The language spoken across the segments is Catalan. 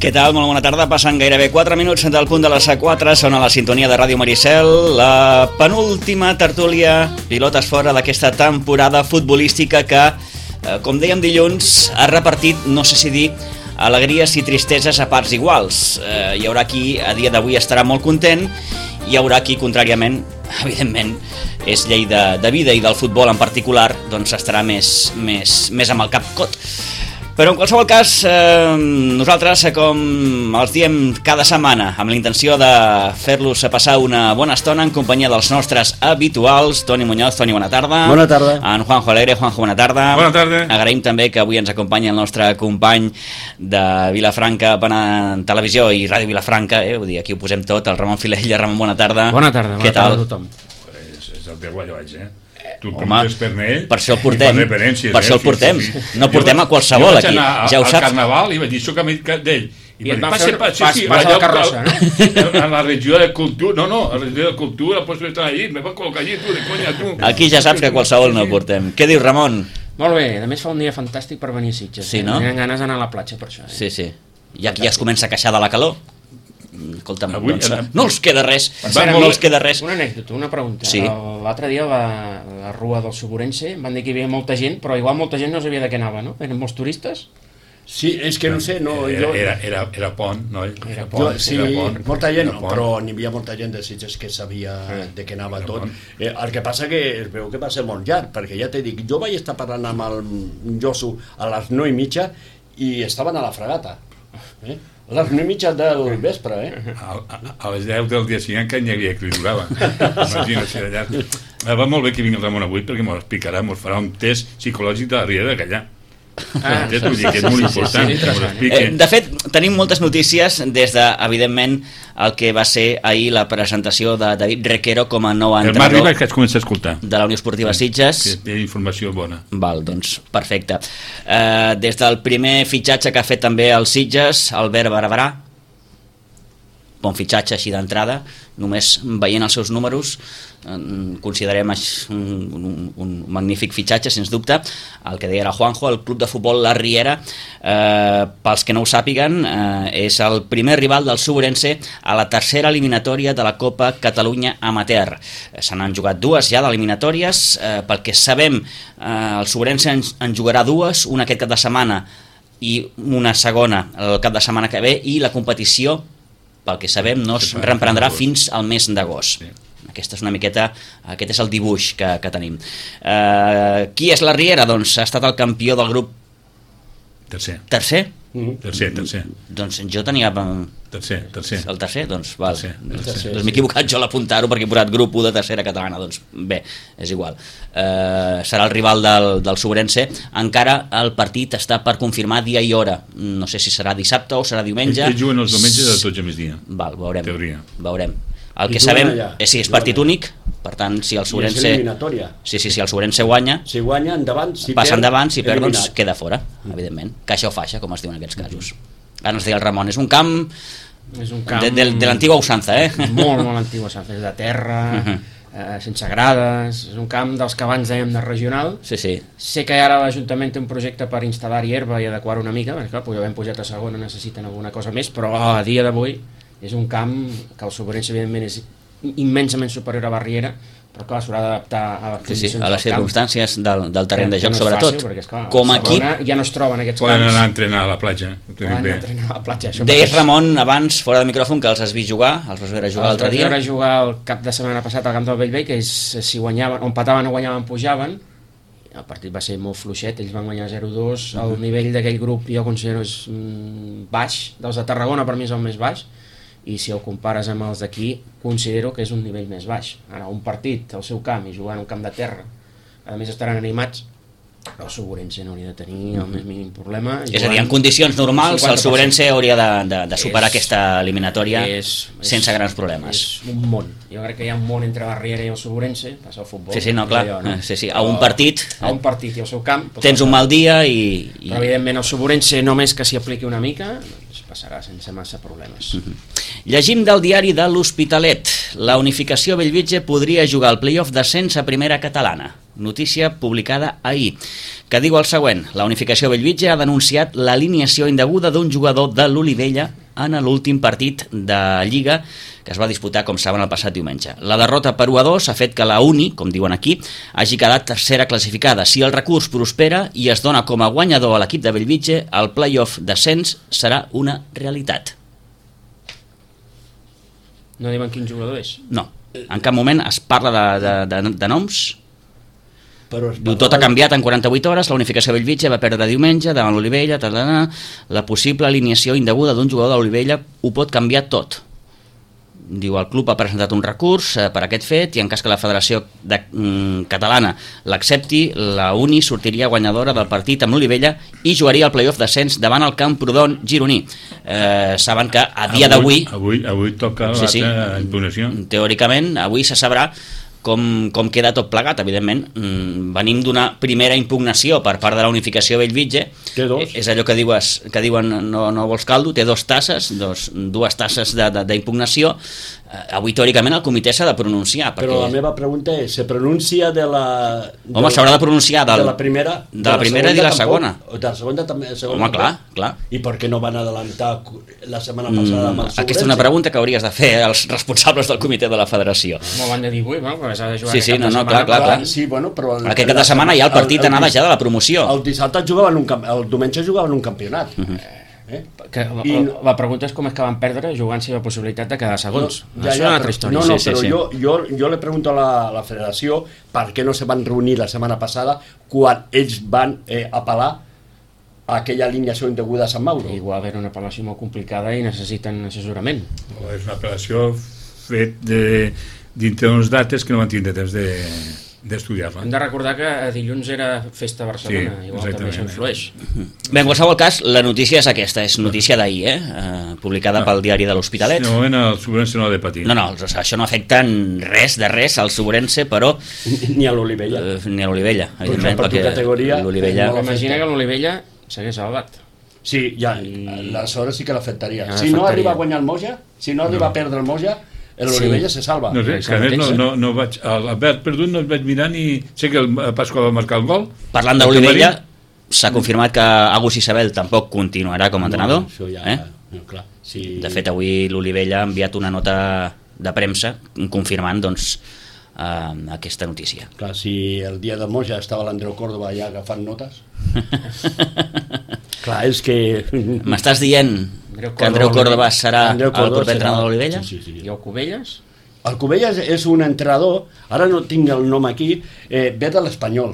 Què tal? Molt bona tarda. Passen gairebé 4 minuts del punt de les 4. Són a la sintonia de Ràdio Maricel. La penúltima tertúlia pilotes fora d'aquesta temporada futbolística que, com dèiem dilluns, ha repartit, no sé si dir, alegries i tristeses a parts iguals. Hi haurà qui a dia d'avui estarà molt content, hi haurà qui, contràriament, evidentment, és llei de vida i del futbol en particular, doncs estarà més amb el cap cot. Però en qualsevol cas, nosaltres, com els diem cada setmana, amb la intenció de fer-los passar una bona estona en companyia dels nostres habituals, Toni Muñoz. Toni, bona tarda. Bona tarda. En Juanjo Alegre. Juanjo, bona tarda. Bona tarda. Agraïm també que avui ens acompanyi el nostre company de Vilafranca en televisió i Ràdio Vilafranca, vull dir, aquí ho posem tot, el Ramon Filella. Ramon, bona tarda. Bona tarda, Què tal? A tothom. És el teu gualloig, Tu Home, preguntes per ell, per això el portem, per això el portem. No portem a qualsevol aquí, ja ho saps. Jo vaig anar al Carnaval i vaig dir, soc amic d'ell. I et va fer la carrossa, no? A la regió de cultura, no, a la regió de cultura, pues estar allí, me va col·locar allí, tu, de conya, tu. Aquí ja saps que qualsevol no portem. Què dius, Ramon? Molt bé, a més fa un dia fantàstic per venir a Sitges. Sí, no? Tenen ganes d'anar a la platja per això. Sí. I aquí ja es comença a queixar de la calor. Escolta'm, avui, doncs, no els queda res. No els queda res. Una anècdota, una pregunta. Sí. L'altre dia la rua del Suburense van dir que hi havia molta gent, però igual molta gent no sabia de què anava, no? Eren molts turistes? Sí, és que no sé, no... Era pont, no? Era pont. Sí, molta gent, però n'hi havia molta gent de Sitges que sabia de què anava tot. El que passa que es veu que va ser molt llarg, perquè ja t'he dit, jo vaig estar parlant amb el Josu a les 9:30 i estaven a la fregata. A les 9:30 del vespre, A les 10 del dia següent que n'hi havia que li durava. Imagina't si era llarg. Va molt bé que vingui el Ramon avui perquè m'ho explicarà, m'ho farà un test psicològic de la riera de callar. Vull dir que és molt important que m'ho expliqui. De fet, tenim moltes notícies des de, evidentment, el que va ser ahir la presentació de David Requero com a nou entrenador. El Marc Ribas que has començat a escoltar. De la Unió Esportiva Sitges. Que té informació bona. Val, doncs, perfecte. Des del primer fitxatge que ha fet també el Sitges, Albert Barberà, bon fitxatge així d'entrada, només veient els seus números considerem un magnífic fitxatge, sens dubte. El que deia era Juanjo, el club de futbol La Riera, pels que no ho sàpiguen, és el primer rival del Suburense a la tercera eliminatòria de la Copa Catalunya Amateur. Se n'han jugat dues ja d'eliminatòries, pel que sabem el Suburense en jugarà dues, una aquest cap de setmana i una segona el cap de setmana que ve, i la competició, pel que sabem, no es reprendrà fins al mes d'agost. Aquest és el dibuix que tenim. Qui és la Riera? Doncs ha estat el campió del grup Tercer. Tercer? Tercer. Doncs jo tenia... Tercer. El tercer? Doncs val. Tercer. Doncs m'he equivocat jo a l'apuntar-ho perquè he posat grup 1 de tercera catalana. Doncs bé, és igual. Serà el rival del Suburense. Encara el partit està per confirmar dia i hora. No sé si serà dissabte o serà diumenge. Ells juguen els diumenges de tots a migdia. Val, veurem. Teoria. Veurem. El que sabem és partit únic, per tant, si el Suburense... és eliminatòria. Sí, si el Suburense guanya... Si guanya, endavant, si passa endavant, si perd, doncs queda fora, evidentment. Caixa o faixa, com es diu en aquests casos. Ara ens deia el Ramon, és un camp de l'antiga usança, Molt antiga usança, és de terra, sense grades, és un camp dels que abans dèiem de regional. Sí. Sé que ara l'Ajuntament té un projecte per instal·lar-hi herba i adequar una mica, perquè clar, ja hem pujat a segona, necessiten alguna cosa més, però a dia d'avui és un camp que el Suburense evidentment és immensament superior a Barriera, però clar, s'haurà d'adaptar a les condicions a les circumstàncies del terreny de joc, no sobretot. Fàcil, perquè, esclar, com aquí ja no es troben aquests camps. Poden anar a entrenar a la platja. Deies, Ramon, abans, fora de micròfon, que els has vist jugar, els vas veure jugar l'altre dia. Els vas veure jugar el cap de setmana passat al camp del Bellvei, que és, si guanyaven, o empataven o guanyaven, pujaven. El partit va ser molt fluixet, ells van guanyar 0-2, el nivell d'aquell grup jo considero és baix, dels de Tarragona per mi és el més baix, i si ho compares amb els d'aquí considero que és un nivell més baix. Ara un partit al seu camp i jugar en un camp de terra, a més estaran animats, el Suburense no hauria de tenir el més mínim problema. És a dir, en condicions normals el Suburense hauria de superar aquesta eliminatòria sense grans problemes. És un món, jo crec que hi ha un món entre la Riera i el Suburense, passa el futbol. Sí, no, clar, a un partit i al seu camp tens un mal dia i... Però evidentment el Suburense només que s'hi apliqui una mica passarà sense massa problemes. Llegim del diari de l'Hospitalet. La unificació Bellvitge podria jugar al play-off d'ascens a primera catalana. notícia publicada ahir, que diu el següent: la Unificació Bellvitge ha denunciat l'alineació indeguda d'un jugador de l'Olivella en l'últim partit de Lliga que es va disputar, com saben, el passat diumenge. La derrota per 1-2 ha fet que la Uni, com diuen aquí, hagi quedat tercera classificada. Si el recurs prospera i es dona com a guanyador a l'equip de Bellvitge, el play-off d'ascens serà una realitat. No diuen quin jugador és? No, en cap moment es parla de noms. Però Diu, tot ha canviat en 48 hores, la Unificació Bellvitge va perdre diumenge davant l'Olivella, la possible alineació indeguda d'un jugador de l'Olivella ho pot canviar tot. Diu, el club ha presentat un recurs per aquest fet i en cas que la Federació Catalana l'accepti, la Uni sortiria guanyadora del partit amb l'Olivella i jugaria el play-off d'ascens davant el Camprodon gironí. Saben que a dia d'avui... Avui toca l'altra impugnació. Teòricament, avui se sabrà com queda tot plegat. Evidentment, venim d'una primera impugnació per part de la Unificació Bellvitge. Té dos. És allò que diuen no vols caldo, té dues tasses d'impugnació. Avui, teòricament, el comitè s'ha de pronunciar. Però la meva pregunta és, se pronuncia de la... Home, s'haurà de pronunciar de la primera i de la segona. De la segona també. Home, clar. I per què no van adelantar la setmana passada amb el Sobrense? Aquesta és una pregunta que hauries de fer als responsables del comitè de la federació. No van de dir, però s'ha de jugar sí, clar. Sí, bueno, però aquest cap de setmana hi ha el partit anada ja de la promoció. El dissabte el diumenge jugaven un campionat. La pregunta és com és que van perdre jugant-se la possibilitat de quedar segons. Això és una altra història. Però jo le pregunto a la federació per què no se van reunir la setmana passada quan ells van apel·lar a aquella alineació indeguda a Sant Mauro. Igual era una apel·lació molt complicada i necessiten assessorament. És una apel·lació fet dintre d'unes dates que no van tindre temps d'estudiar-la. Hem de recordar que dilluns era festa a Barcelona, sí, igual també s'influeix. Bé, en qualsevol cas, la notícia és aquesta, és notícia d'ahir, publicada pel diari de l'Hospitalet. De moment el Sobrense no ha de patir. No, això no afecta res al Sobrense, però... Ni a l'Olivella. Ni a l'Olivella, evidentment, perquè l'Olivella... Imagina que l'Olivella s'hagués salvat. Sí, ja, aleshores sí que l'afectaria. Si no arriba a guanyar el Moja, si no arriba a perdre el Moja, l'Olivella se salva. No sé, que a més no vaig... L'Albert perdut no el vaig mirar ni... Sé que el Pasqual va marcar el gol. Parlant d'Olivella, s'ha confirmat que Agus Isabel tampoc continuarà com a entrenador. Això ja, clar. Sí. De fet, avui l'Olivella ha enviat una nota de premsa confirmant aquesta notícia. Clar, si el dia de Moja estava l'Andreu Córdoba allà agafant notes... Clar, és que... M'estàs dient que Andreu Córdoba serà el proper entrenador de l'Olivella? Sí. I el Cubelles? El Cubelles és un entrenador, ara no tinc el nom aquí, ve de l'Espanyol.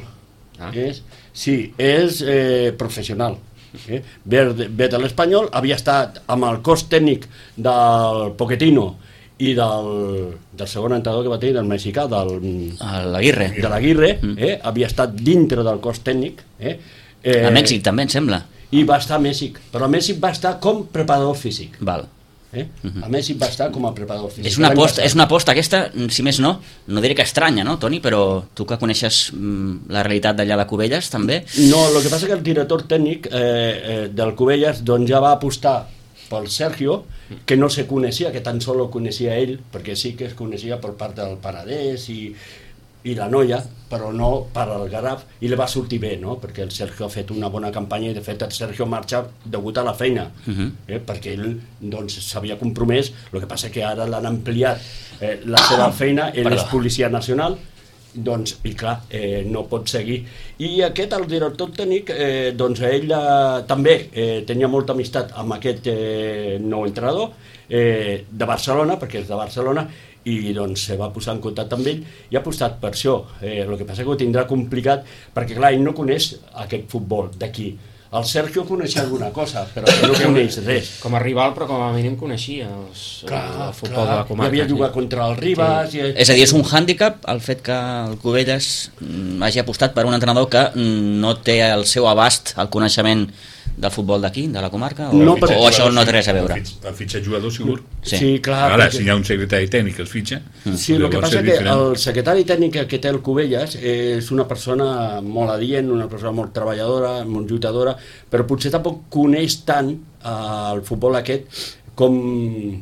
És professional. Ve de l'Espanyol, havia estat amb el cos tècnic del Pochettino i del segon entrenador que va tenir, del mexicà, de l'Aguirre, havia estat dintre del cos tècnic. A Mèxic també, em sembla. I va estar a Mèxic, però a Mèxic va estar com preparador físic. Val. A Mèxic va estar com a preparador físic. És una aposta aquesta, si més no diré que estranya, no, Toni? Però tu que coneixes la realitat d'allà de Cubelles, també? No, el que passa que el director tècnic del Cubelles doncs ja va apostar pel Sergio, que no se coneixia, que tan solo coneixia ell, perquè sí que es coneixia per part del Penedès i la Noia, però no per al Garraf, i li va sortir bé, no? Perquè el Sergio ha fet una bona campanya i de fet el Sergio marxa degut a la feina, perquè ell doncs s'havia compromès. El que passa que ara l'han ampliat la seva feina, ell és policia nacional, doncs, i clar, no pot seguir. I aquest, el director tècnic, doncs ell també tenia molta amistat amb aquest nou entrenador de Barcelona, perquè és de Barcelona, i doncs se va posar en contacte amb ell i ha apostat per això. El que passa que ho tindrà complicat perquè clar, ell no coneix aquest futbol d'aquí. El Sergio coneixia alguna cosa, però no coneix res. Com a rival, però com a mínim coneixia el futbol de la comarca. I havia jugat contra el Ribas... Sí. És a dir, és un hàndicap el fet que el Cubelles hagi apostat per un entrenador que no té el seu abast, el coneixement del futbol d'aquí, de la comarca, o això no té res a veure? El fitxa jugador, segur. Sí, clar. Ara, si hi ha un secretari tècnic que els fitxa... Sí, el que passa que el secretari tècnic que té el Cubelles és una persona molt adient, una persona molt treballadora, molt lluitadora, però potser tampoc coneix tant el futbol aquest com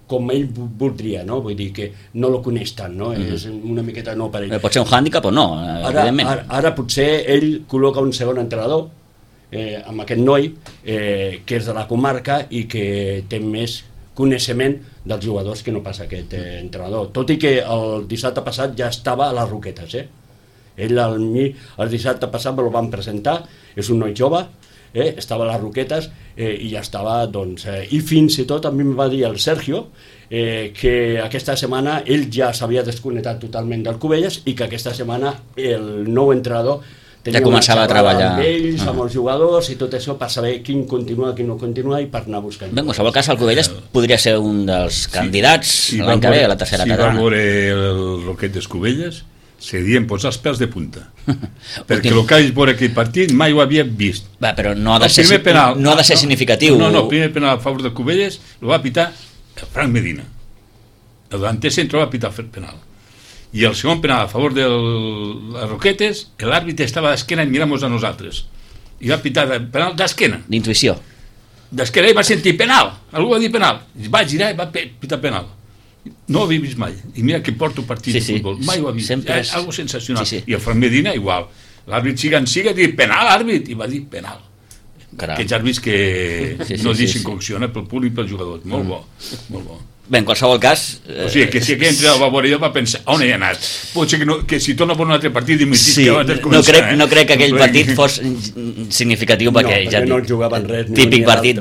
com ell voldria, no? Vull dir que no lo coneix tant, no? És una miqueta no per ell. Pot ser un hàndicap o no, evidentment. Ara potser ell col·loca un segon entrenador amb aquest noi que és de la comarca i que té més coneixement dels jugadors que no passa aquest entrenador. Tot i que el dissabte passat ja estava a les Roquetes, Ell el dissabte passat me el van presentar, és un noi jove, estava a les Roquetes i ja estava, doncs, i fins i tot a mi em va dir el Sergio que aquesta setmana ell ja s'havia desconnectat totalment del Cubelles i que aquesta setmana el nou entrenador ja començava a treballar amb ells, amb els jugadors i tot això per saber quin continua, quin no continua i per anar buscant. Bé, en qualsevol cas el Cubelles podria ser un dels candidats l'any que ve a la tercera catalana. Si va veure el Roquetes Cubelles se dien posar els pèls de punta perquè el que vaig veure aquell partit mai ho havia vist. Va, però no ha de ser significatiu. No, el primer penal a favor de Cubelles el va pitar Frank Medina, el davanter centre va pitar penal, i el segon penal a favor de les Roquetes l'àrbitre estava d'esquena i miramos a nosaltres i va pitar penal d'esquena, d'intuïció, d'esquena, i va sentir penal, algú va dir penal, va girar i va pitar penal. No ho havia vist mai, i mira que porto partit de futbol, mai ho havia vist, és algo sensacional. I el Frank Medina igual, l'àrbit siga dir penal, àrbit, i va dir penal. Aquests àrbits que no deixen concciona pel públic i pels jugadors, molt bo, molt bo. Bé, en qualsevol cas... O sigui, que si aquell entrenador va veure, va pensar, on he anat? Pot ser que si torna a un altre partit dimitís que abans de començar. No crec que aquell partit fos significatiu perquè ja no jugaven res. Típic partit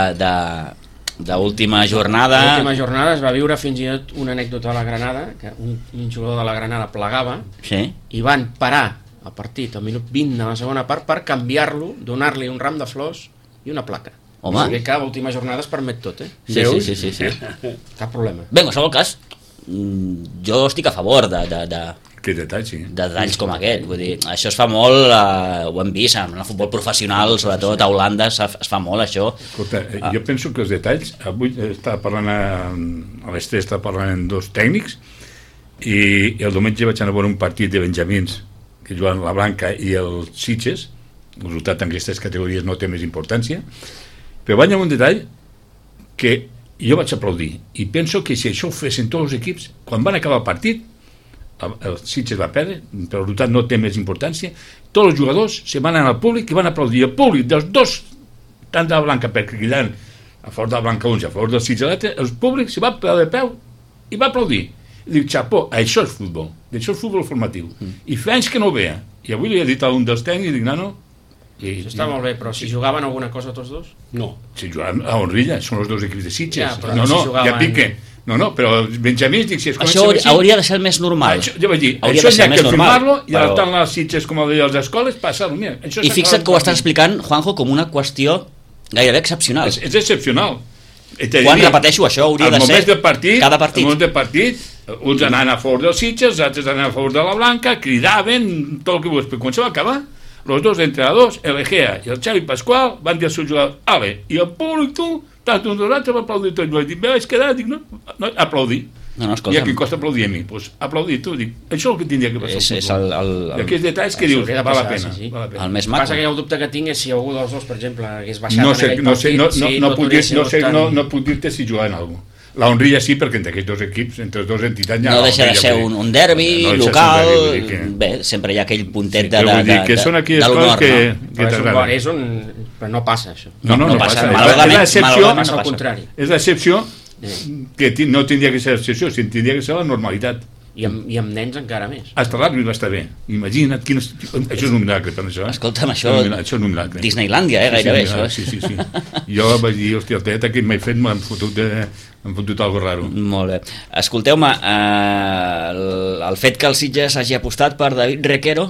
d'última jornada. L'última jornada es va viure fins i tot una anècdota a la Granada, que un jugador de la Granada plegava i van parar el partit al minut 20 de la segona part per canviar-lo, donar-li un ram de flors i una placa. Home. O sigui que a l'última jornada es permet tot, Sí. Cap problema. Bé, en qualsevol cas, jo estic a favor que detall, sí. de detalls com aquest. Vull dir, això es fa molt, ho hem vist en el futbol professional, sobretot a Holanda es fa molt això. Escolta, jo penso que els detalls, avui estava parlant a les 3 estava parlant amb 2 tècnics i el diumenge vaig anar a veure un partit de benjamins que juguen la Blanca i el Sitges. El resultat en aquestes categories no té més importància, però vaig amb un detall que jo vaig aplaudir i penso que si això ho fessin tots els equips, quan van acabar el partit el Sitges va perdre, però el resultat no té més importància, tots els jugadors se van anar al públic i van aplaudir. El públic dels dos, tant de la Blanca per cridar a favor de la Blanca uns i a favor del Sitges l'altre, el públic se va posar de peu i va aplaudir. I dic, xapó, això és futbol, això és futbol formatiu. I fa anys que no ho veia, i avui li he dit a un dels tècnics, dic, nano, això està molt bé, però si jugaven alguna cosa tots dos? No. Si jugaven a Honrilla, són els dos equips de Sitges. Ja, però si jugaven... ja pique. No, però Benjamí, dic, si es això hauria de ser el més normal. Jo vaig dir, això hi ha que firmar-lo i adaptar-lo a les Sitges com a de les escoles, passar-ho. I fixa't que ho estàs explicant, Juanjo, com una qüestió gairebé excepcional. És excepcional. Quan repeteixo, això hauria de ser cada partit. Al moment del partit, uns anaven a favor dels Sitges, els altres anaven a favor de la Blanca, cridaven, tot el que vols, però quan se va acabar, los dos entrenadors, el Egea i el Xavi Pasqual, van dir al seu jugador, ale, i el públic, tu, tant un dos altres va aplaudir tot. Jo dic, vaig quedar, dic, no, aplaudir. No, i a qui costa aplaudir a mi? Doncs aplaudir tu, dic, això és el que tindria que passar. I aquests detalls que dius, val la pena. El més maco. Passa que el dubte que tinc és si algú dels dos, per exemple, hagués baixat en aquell partit. No puc dir-te si jugaven alguna cosa. La Honrilla sí, perquè entre aquests dos equips, entre les dues entitats... No deixa de ser un derbi local, bé, sempre hi ha aquell puntet de l'honor, però no passa això. No passa, malauradament passa al contrari. És l'excepció que no tindria que ser l'excepció, sinó tindria que ser la normalitat. I amb nens encara més. Hasta l'àrbit va estar bé. Imagina't quines... Això és un miracle per això. Escolta'm, això és un miracle. Disneylàndia, gairebé, això. Sí. Jo vaig dir, hòstia, el teatre que m'he fet m'han fotut algo raro. Molt bé. Escolteu-me, el fet que el Sitges hagi apostat per David Requero,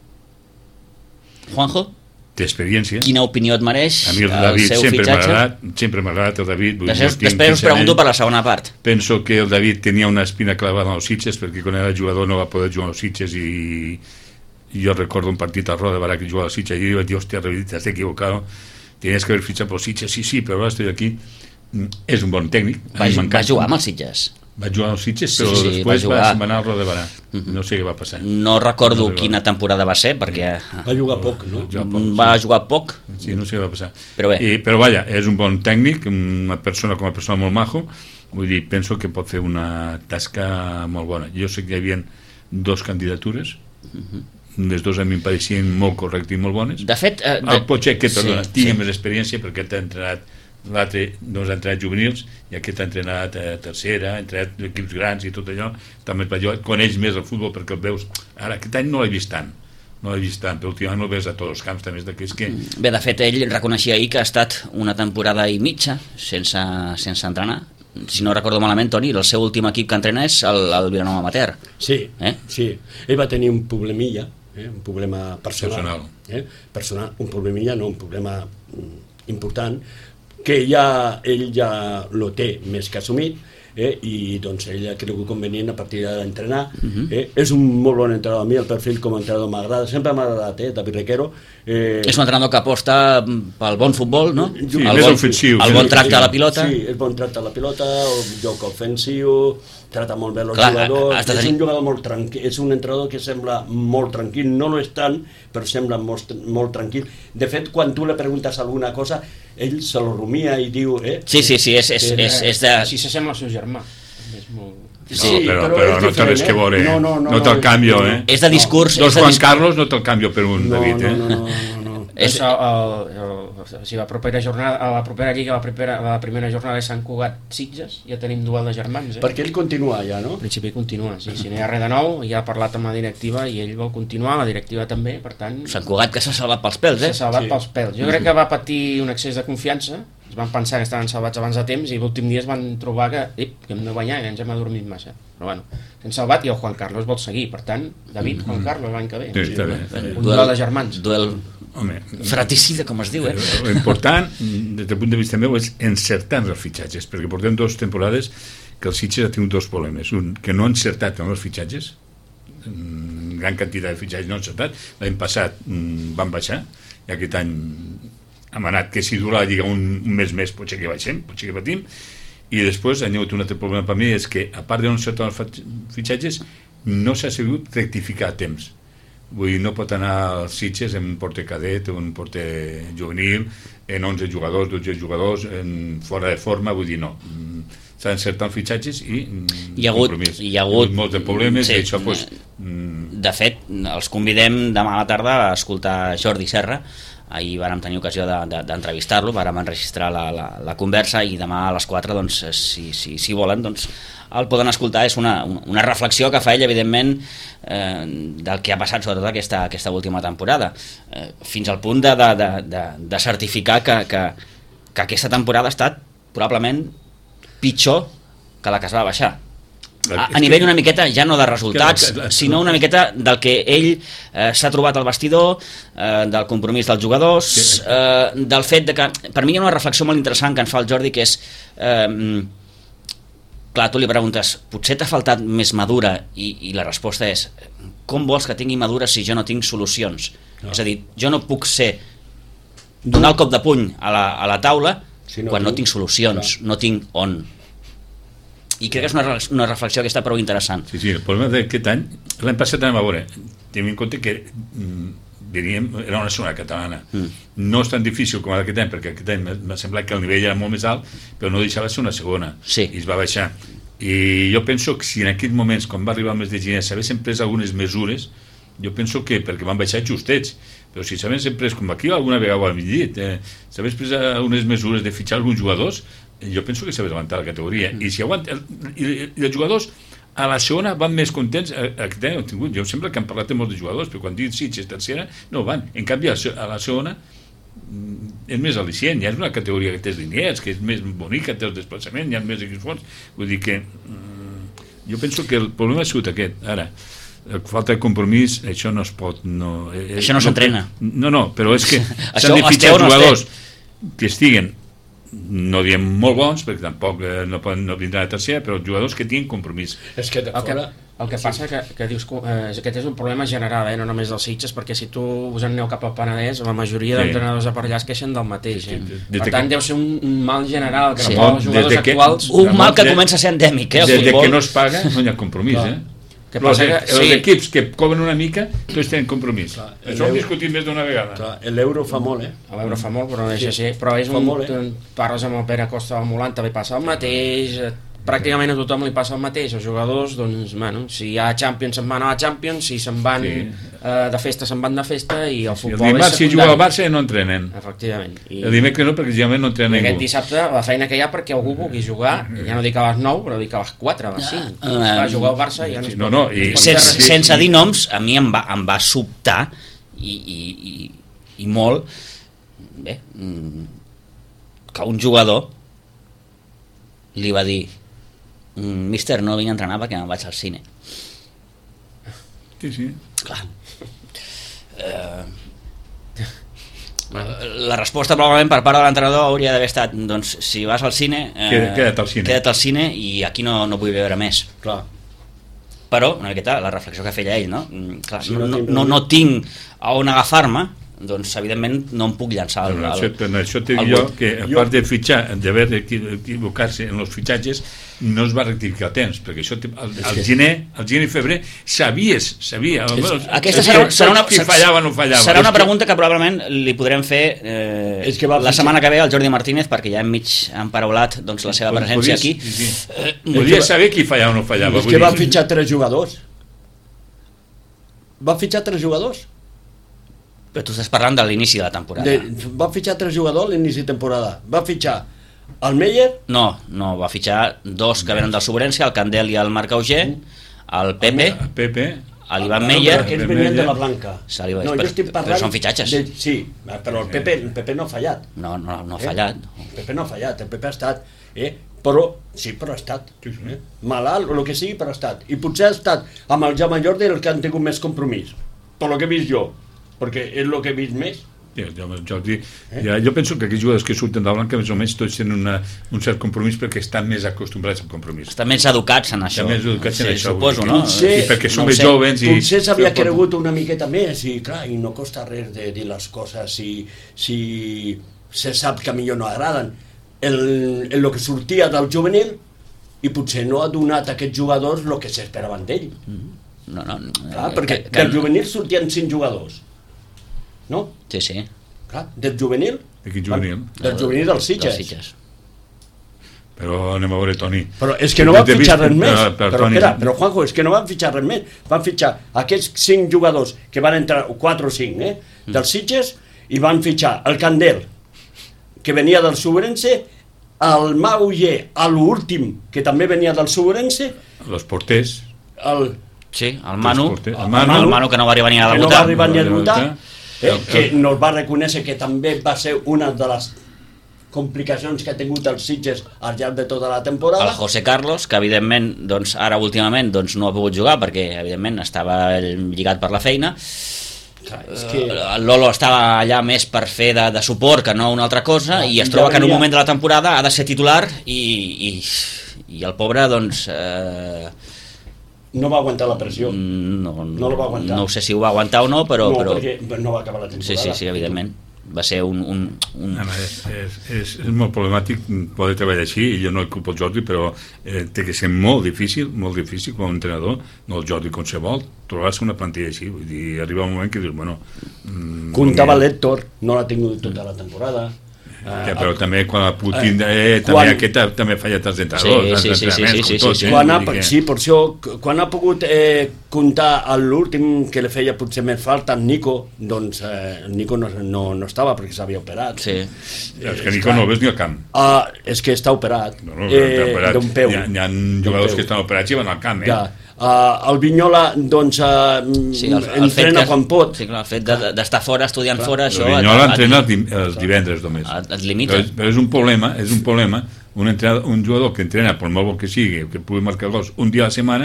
Juanjo, d'experiència. Quina opinió et mereix a mi el David sempre m'ha agradat el David. Després us pregunto per la segona part. Penso que el David tenia una espina clavada als Sitges perquè quan era jugador no va poder jugar als Sitges i jo recordo un partit a Roda de Barà que jugava als Sitges i vaig dir, hòstia, t'has equivocat, tenies que haver fitxat pels Sitges. Sí, però ara estic aquí. És un bon tècnic. Va jugar amb els Sitges. Va jugar als Sitges, però després va anar a Roda de Barà. No sé què va passar. No recordo quina temporada va ser, perquè... Va jugar poc, no? Va jugar poc. Sí, no sé què va passar. Però bé. Però vaja, és un bon tècnic, una persona com a persona molt majo, Vull dir, penso que pot fer una tasca molt bona. Jo sé que hi havia 2 candidatures, les 2 a mi em pareixien molt correctes i molt bones. De fet... El Potser que, perdona, tinc més experiència perquè t'ha entrenat, l'altre ha entrenat juvenils i aquest ha entrenat tercera, ha entrenat equips grans i tot allò, també coneix més el futbol perquè el veus. Ara, aquest any no l'he vist tant, però últimament el veus a tots els camps, també és d'aquells que... Bé, de fet, ell reconeixia ahir que ha estat una temporada i mitja sense entrenar. Si no recordo malament, Toni, el seu últim equip que entrena és el Vilanova Amateur. Sí, sí. Ell va tenir un problemilla, un problema personal. Personal, un problemilla, no, un problema important, que ell ja lo té més que assumit, i doncs ell ha cregut convenient a partir d'entrenar. És un molt bon entrenador. A mi el perfil com a entrenador m'agrada, sempre m'ha agradat, David Requero. És un entrenador que aposta pel bon futbol, no? Sí, més ofensiu. El bon tracte a la pilota. Sí, el bon tracte a la pilota, el joc ofensiu, trata molt bé els jugadors. És un jugador molt tranquil, és un entrenador que sembla molt tranquil, no lo és tant, però sembla molt tranquil. De fet, quan tu li preguntes alguna cosa, ell se lo rumia i diu... Sí, és de... Així s'assembla al seu germà. És molt... Sí, però no té res que veure, no té el canvi, És de discurs... Dos Juan Carlos no té el canvi per un David, No. Si la propera jornada, a la propera lliga, la primera jornada de Sant Cugat Sitges, ja tenim duel de germans. Perquè ell continua ja, no? En principi continua, sí. Si no hi ha res de nou, ja ha parlat amb la directiva i ell vol continuar, la directiva també, per tant... Sant Cugat que s'ha salvat pels pèls, S'ha salvat pels pèls. Jo crec que va patir un excés de confiança, es van pensar que estaven salvats abans de temps i l'últim dia es van trobar que hem de guanyar, que ens hem adormit massa. Però bueno, s'han salvat i el Juan Carlos vol seguir, per tant, David, Juan Carlos l'any que ve. Sí, està bé. Un duel de germans. Duel fratricida, com es diu, L'important, des del punt de vista meu, és encertar els fitxatges, perquè portem 2 temporades que el Sitges ha tingut 2 problemes. Un, que no ha encertat amb els fitxatges, gran quantitat de fitxatges no ha encertat. L'any passat van baixar, i aquest any hem anat, que si dura la Lliga un mes més, potser que baixem, potser que patim, i després ha hagut un altre problema per mi, és que a part de no encertar els fitxatges, no s'ha sabut rectificar a temps. Vull dir, no pot anar als Sitges en un porter cadet, un porter juvenil, en 11 jugadors, 12 jugadors, fora de forma, vull dir, no. S'han d'encertar els fitxatges i hi ha hagut molts de problemes, sí, i això, pues... De fet, els convidem demà a la tarda a escoltar Jordi Serra. Ahir vàrem tenir ocasió d'entrevistar-lo, vàrem enregistrar la conversa, i demà a les 4, doncs, si volen, doncs, el poden escoltar. És una reflexió que fa ell, evidentment, del que ha passat sobretot aquesta última temporada, fins al punt de certificar que aquesta temporada ha estat probablement pitjor que la que es va baixar. A nivell una miqueta ja no de resultats, sinó una miqueta del que ell s'ha trobat al vestidor, del compromís dels jugadors, del fet de que, per mi hi ha una reflexió molt interessant que ens fa el Jordi, que és clar, tu li preguntes, potser t'ha faltat més madura, i la resposta és, com vols que tingui madura si jo no tinc solucions? És a dir, jo no puc donar el cop de puny a la taula quan no tinc solucions, no tinc on. I crec que és una reflexió aquesta prou interessant. Sí, el problema d'aquest any, l'any passat anem a veure, tenim en compte que era una segona catalana. No és tan difícil com aquest any, perquè aquest any m'ha semblat que el nivell era molt més alt, però no deixava ser una segona, i es va baixar. I jo penso que si en aquests moments, quan va arribar el mes de gener, s'haguessin pres algunes mesures, jo penso que, perquè van baixar justets, però si s'haguessin pres, com aquí alguna vegada ho hem dit, s'haguessin pres algunes mesures de fitxar alguns jugadors, jo penso que s'ha d'aguantar la categoria. I si aguanta, i els jugadors a la segona van més contents. Jo sempre que han parlat de molts de jugadors, però quan diuen Sitges tercera no van. En canvi, a la segona és més al·licient, ja és una categoria que té els liniers, que és més bonica, té el desplaçament, hi ha més equips forts. Vull dir que jo penso que el problema ha sigut aquest. Ara, falta de compromís, això no es pot... Això no s'entrena. No, però és que s'han de fitxar jugadors que estiguen, no diem molt bons, perquè tampoc no vindrà a tercera, però jugadors que tinguin compromís. És que el que passa que dius que aquest és un problema general, no només dels Sitges, perquè si tu us en aneu cap al Penedès, la majoria d'entrenadors de per allà es queixen del mateix. Per tant, deu ser un mal general que no els jugadors actuals... Un mal que comença a ser endèmic, Des que no es paga, no hi ha compromís, els equips que cobren una mica, tots tenen compromís. Això ho hem discutit més d'una vegada. L'euro fa molt, L'euro fa molt, però no deixa ser. Però és parles amb el Pere Costa del Molant, també passa el mateix, pràcticament a tothom li passa el mateix, els jugadors, doncs, bueno, si hi ha Champions se'n van a la Champions, si se'n van de festa se'n van de festa, i el futbol el dimarts, si juga al Barça, no entrenen. Efectivament. El dimecres no, perquè generalment no entrena ningú. I aquest ningú. Dissabte, la feina que hi ha perquè algú vulgui jugar, ja no dic a les 9, però dic a les 4, a les 5. Va jugar al Barça i ja no es pot... Sense dir noms, a mi em va sobtar i molt bé, que un jugador li va dir: míster, no vinc a entrenar perquè me'n vaig al cine. Sí. Clar. La resposta probablement per part de l'entrenador hauria d'haver estat: doncs si vas al cine, queda't al cine i aquí no vull veure més. Clar. Però una miqueta la reflexió que feia ell, no? Clar, no tinc a on agafar-me, doncs evidentment no em puc llançar això t'he dit jo, que a part de fitxar, d'haver d'equivocar-se en els fitxatges, no es va rectificar a temps, perquè això al gener i febrer sabia aquesta serà una pregunta que probablement li podrem fer la setmana que ve al Jordi Martínez, perquè ja hem mig emparaulat doncs, la seva presència aquí. Volia saber qui fallava o no fallava. És que van fitxar 3 jugadors. Però tu estàs parlant de l'inici de la temporada. Va fitxar 3 jugadors a l'inici de temporada. Va fitxar el Meyer... No, va fitxar 2 que venen del Sobrense, el Candel i el Marc Auger, el Pepe, l'Ivan Meyer... Aquests venien de la Blanca. No, jo estic parlant... Però són fitxatges. Sí, però el Pepe no ha fallat. No ha fallat. El Pepe no ha fallat, el Pepe ha estat... Però ha estat. Malalt o el que sigui, però ha estat. I potser ha estat amb el Jaume Jordi el que han tingut més compromís, per lo que he vist jo, perquè és el que he vist més. Jordi, jo penso que aquells jugadors que surten de Blanca més o menys tots tenen un cert compromís perquè estan més acostumbrats al compromís. Estan més educats en això. Suposo, no? Perquè són més jovens i... Potser s'havia cregut una miqueta més i clar, i no costa res de dir les coses si se sap que millor no agraden. El que sortia del juvenil i potser no ha donat a aquests jugadors el que s'esperaven d'ell. Perquè del juvenil sortien 5 jugadors, no? Sí. Clar, del juvenil? De quin juvenil? Del juvenil dels Sitges. Però anem a veure, Toni. Però és que no van fitxar res més. Però Juanjo, és que no van fitxar res més. Van fitxar aquests 5 jugadors que van entrar, 4 o 5, dels Sitges, i van fitxar el Candel, que venia del Sobrense, el Mauller, l'últim, que també venia del Sobrense, els porters, el Manu, que no va arribar ni a debutar, que no va reconèixer que també va ser una de les complicacions que ha tingut els Sitges al llarg de tota la temporada. El José Carlos, que evidentment ara últimament no ha pogut jugar perquè evidentment estava lligat per la feina. El Lolo estava allà més per fer de suport que no una altra cosa, i es troba que en un moment de la temporada ha de ser titular i el pobre doncs no va aguantar la pressió. No la va aguantar. No sé si ho va aguantar o no, però... No, perquè no va acabar la temporada. Sí, evidentment. Va ser és molt problemàtic poder treballar així, i jo no el culpo el Jordi, però té que ser molt difícil com a entrenador, no el Jordi qualsevol, trobar-se una plantilla així. Vull dir, arriba un moment que dius, bueno... Comptava l'Héctor, no l'ha tingut tota la temporada. Però també quan ha pogut també ha fallat els entrenadors. Sí, per això, quan ha pogut comptar l'últim que li feia potser més falta, el Nico, doncs el Nico no estava perquè s'havia operat. És que Nico no el veus ni al camp. És que està operat d'un peu. Hi ha jugadors que estan operats i van al camp. El Vignola doncs entrena quan pot. Sí, clar, el fet d'estar fora, estudiant fora, això... El Vignola entrena els divendres només. Et limita. Però és un problema, un jugador que entrena, per molt bo que sigui, que pugui marcar gols un dia a la setmana,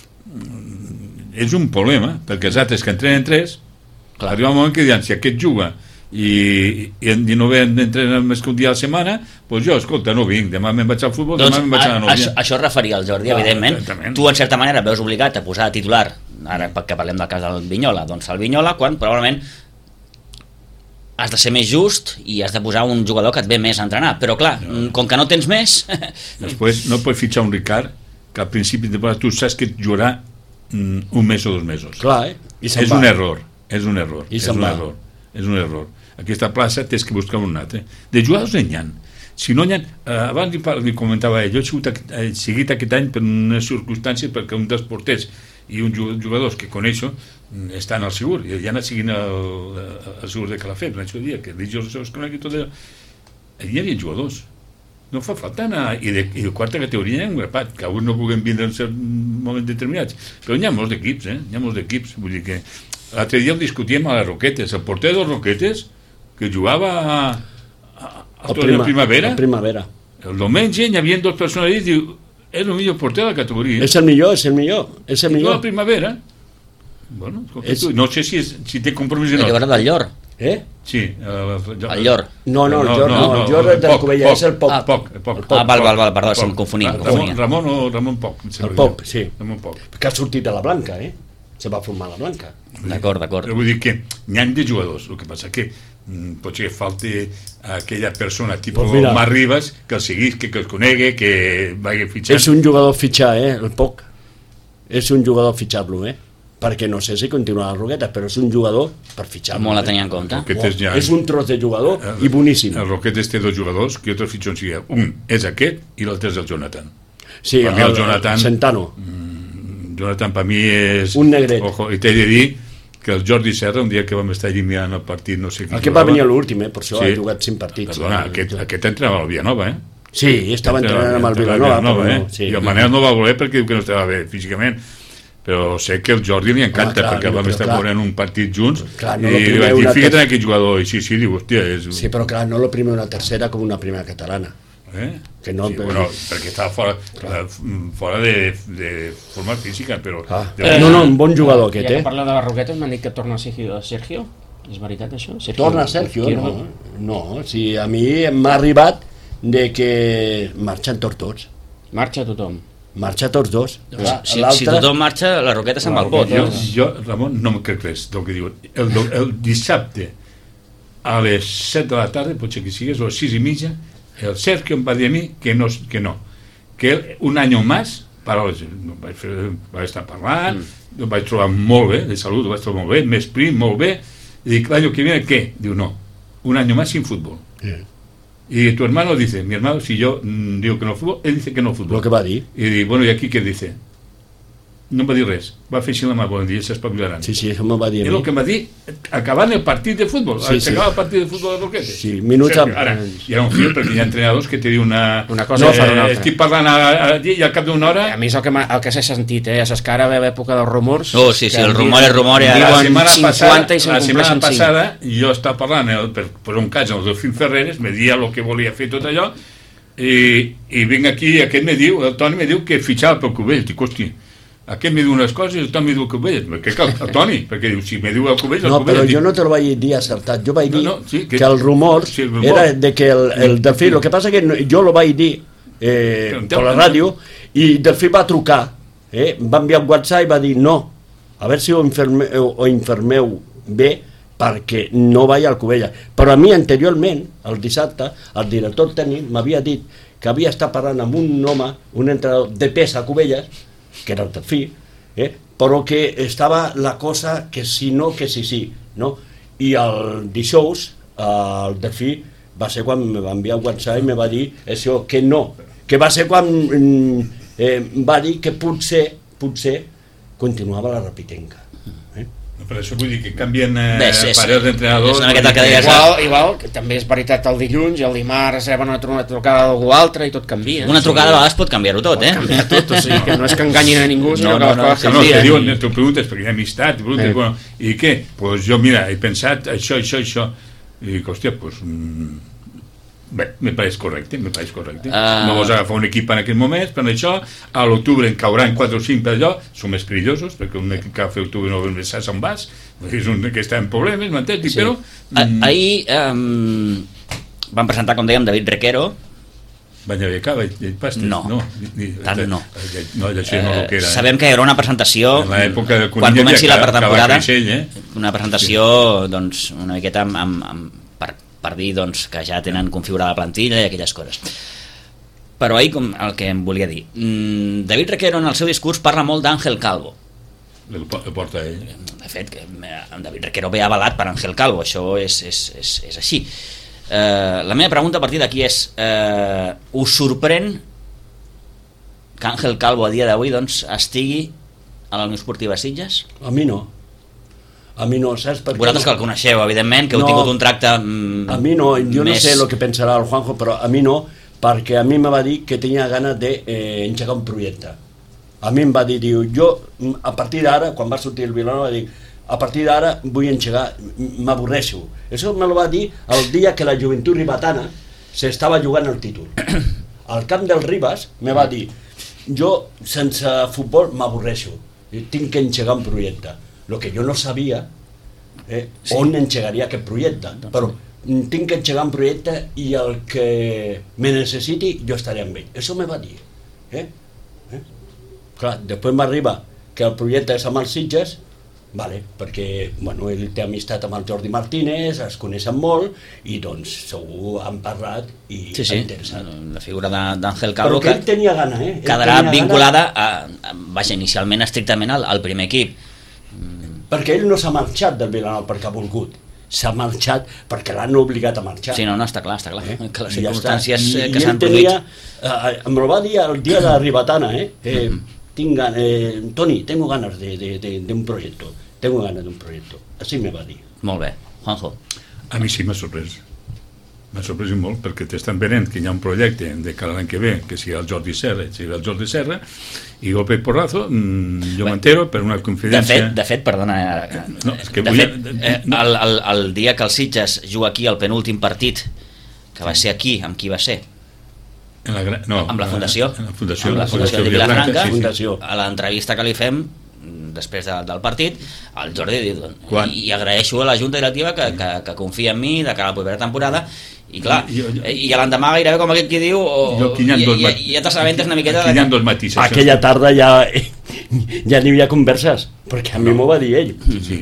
és un problema, perquè els altres que entrenen 3, arriba un moment que diran, si aquest juga i no ve d'entrenar més que un dia a la setmana, doncs jo, escolta, no vinc, demà me'n vaig al futbol, demà me'n vaig a la novia. Això es referia al Jordi, evidentment. Tu, en certa manera, veus obligat a posar titular, ara que parlem del cas del Vignola, doncs el Vignola, quan probablement has de ser més just i has de posar un jugador que et ve més a entrenar, però clar, com que no tens més... Després no pots fitxar un Ricard que al principi de temporada tu saps que et jugarà un mes o 2 mesos. Clar, és un error. És un error. Aquesta plaça tens que buscar un altre. De jugadors n'hi ha. si no hi ha, abans li comentava ell, jo he seguit aquest any per unes circumstàncies perquè un dels porters i uns jugadors que coneixo estan al segur, i ja anat seguint el segur de Calafell, per això dia que dijous es conegui tot allò. Allí hi havia jugadors, no fa falta anar, i de quarta categoria hi ha un grapat, que alguns no puguem vindre en certs moments determinats, però hi ha molts d'equips, hi ha molts d'equips, vull dir que l'altre dia ho discutíem a les Roquetes, el porter dels Roquetes que jugava a la primavera, el diumenge hi havia dues persones i diu, és el millor porter de la categoria, és el millor i la primavera, bueno, no sé si té compromís o no. Que veure del Llor. Sí, el Llor. No, el Llor és del Covella, és el Poc. Val, perdó, se'm confonia. Ramon Poc. El Poc, sí. Que ha sortit de la Blanca, se va formar a la Blanca. D'acord. Però vull dir que n'hi ha de jugadors, el que passa que potser falti aquella persona tipus Mar Ribas que el seguís, que el conegui, que vagi fitxant. És un jugador fitxar, el Poc. És un jugador fitxar-lo, perquè no sé si continua a les Roquetes, però és un jugador per fitxar-lo. Molt a tenir en compte. És un tros de jugador i boníssim. El Roquetes té dos jugadors, que altres fitxons sigui. Un és aquest i l'altre és el Jonathan. Sí, el Jonathan Centano. Jonathan per mi és... un negret. Ojo, i t'he de dir que el Jordi Serra, un dia que vam estar allí mirant el partit, no sé qui... Aquest va venir a l'últim, per això ha jugat 5 partits. Perdona, aquest entrenava al Villanova, Sí, estava entrenant amb el Villanova. I el Manel no va voler perquè diu que no estava bé físicament, però sé que el Jordi li encanta, perquè vam estar veient un partit junts i li vaig dir, fica't en aquest jugador, i sí, diu, hòstia... Sí, però clar, no la primera una tercera com una primera catalana. Que no, bueno, perquè estava fora de forma física, però... No, un bon jugador aquest, Ja que parla de les Roquetes, m'han dit que torna Sergio. És veritat això? Torna Sergio? No, si a mi m'ha arribat de que marxen tots. Marxa tothom. Marxa tots dos. Si tothom marxa, la Roqueta se'n va al pot. Jo, Ramon, no em crec res del que diuen. El dissabte a les 7 de la tarda, potser que sigués, o a les 6:30, el Sergio em va dir a mi que no, que ell, un any més, paraules, vaig estar parlant, ho vaig trobar molt bé, de salut, ho vaig trobar molt bé, més prim, molt bé, i dic, l'any que viene, ¿qué? Diu, no, un año más sin fútbol. Y tu hermano dice, mi hermano, si yo digo que no fútbol, él dice que no fútbol. Lo que va dir. Y dic, bueno, ¿y aquí qué dice? No em va dir res, va fer així la mà, bon dia, s'espavilaran. Sí, això m'ho va dir. I el que em va dir, acabant el partit de futbol, acabava el partit de futbol de Roquetes. Sí, minuts amb... Ara, hi ha un fil, perquè hi ha entrenadors que te diuen una cosa o fan una altra. Estic parlant allí i al cap d'una hora... A mi és el que s'ha sentit, a ses cara ve l'època dels rumors... Oh, sí, el rumor és rumor, i ara... La setmana passada, jo estava parlant, per un cas, el Delfín Ferreres, me dia el que volia fer tot allò, i vinc aquí, i aquest me diu, el Toni me diu que fitxava pel Cubell, dic, hosti, aquest me diu unes coses i el Toni me diu el Cubell, el Toni, perquè diu, si me diu el Cubell... No, però jo no te lo vaig dir acertat, jo vaig dir que el rumor era de que el Delfí, el que passa que jo lo vaig dir per la ràdio, i Delfí va trucar, va enviar un WhatsApp i va dir, no, a veure si ho infermeu bé, perquè no vaig al Cubella. Però a mi anteriorment, el dissabte, el director tècnic m'havia dit que havia estat parlant amb un home, un entrenador de pes a Cubelles, que era el Delfí, però que estava la cosa que si no, que sí, no? I el dijous, el Delfí va ser quan me va enviar un WhatsApp i me va dir això, que no, que va ser quan va dir que potser continuava la Rapitenca. Per això vull dir que canvien parells d'entrenadors. Igual, que també és veritat el dilluns i el dimarts reben una trucada d'algú altre i tot canvia. Una trucada a vegades pot canviar-ho tot, Canviar tot, o sigui, que no és que enganyin a ningú, sinó que les coses canvien. No, te diuen, tu preguntes, perquè hi ha amistat, bueno, i què? Doncs jo, mira, he pensat això, i dic, hòstia, doncs... Bé, me pareix correcte. No vols agafar un equip en aquest moment, per això a l'octubre en cauran 4 o 5 per allò, són més perillosos, perquè un equip que fa octubre no ve se'n vas, és un que està en problemes, m'entens? Sí. Però... Ahir van presentar, com dèiem, David Requero. Banyabeca, pastes? No, tant no. No, això no el que era. Sabem que hi haurà una presentació, quan comenci la pretemporada, una presentació, doncs, una miqueta per dir doncs, que ja tenen configurada la plantilla i aquelles coses. Però ahir, com el que em volia dir, David Requero en el seu discurs parla molt d'Àngel Calvo. El porta ell. De fet, que David Requero ve avalat per Àngel Calvo, això és així. La meva pregunta a partir d'aquí és us sorprèn que Ángel Calvo a dia d'avui doncs, estigui a la Unió Esportiva Sitges? A mi no, saps per què? Vosaltres que el coneixeu, evidentment, que heu tingut un tracte a mi no, jo no sé el que pensarà el Juanjo, però a mi no, perquè a mi me va dir que tenia ganes d'engegar un projecte. A mi em va dir, jo a partir d'ara, quan va sortir el Vilanova, va dir, a partir d'ara vull engegar, m'avorreixo. Això me lo va dir el dia que la Joventut Ribetana s'estava jugant el títol. Al camp del Ribas me va dir, jo sense futbol m'avorreixo, tinc que engegar un projecte. El que jo no sabia on engegaria aquest projecte, però tinc que engegar un projecte i el que me necessiti jo estaré amb ell. Això me va dir. Clar, després m'arriba que el projecte és amb els Sitges, vale, perquè ell té amistat amb el Jordi Martínez, es coneixen molt i doncs segur han parlat i s'ha interessat. La figura d'Ángel Calvo però que ell tenia gana, quedarà vinculada inicialment estrictament al primer equip, perquè ell no s'ha marxat del Vilanova perquè ha volgut, s'ha marxat perquè l'han obligat a marxar. Sí, no, està clar, que les circumstàncies que I s'han produït. Em lo va dir el dia de la Ribetana, Toni, tengo ganas de un proyecto, así me va dir. Molt bé, Juanjo. A mi sí m'ha sorprès molt, perquè t'estan venent que hi ha un projecte de cada l'any que ve, que sigui el Jordi Serra, i golpe y porrazo, jo m'entero per una confidència. De fet, perdona, el dia que el Sitges juga aquí el penúltim partit, que va ser aquí, amb qui va ser? Amb la Fundació de Vilafranca, a l'entrevista que li fem després del partit, el Jordi diu, i agraeixo a la Junta Directiva que confia en mi de cara a la propera temporada, i clar, i a l'endemà gairebé com aquell qui diu ja t'assabentes una miqueta aquella tarda ja n'hi havia converses, perquè a mi m'ho va dir ell. Sí,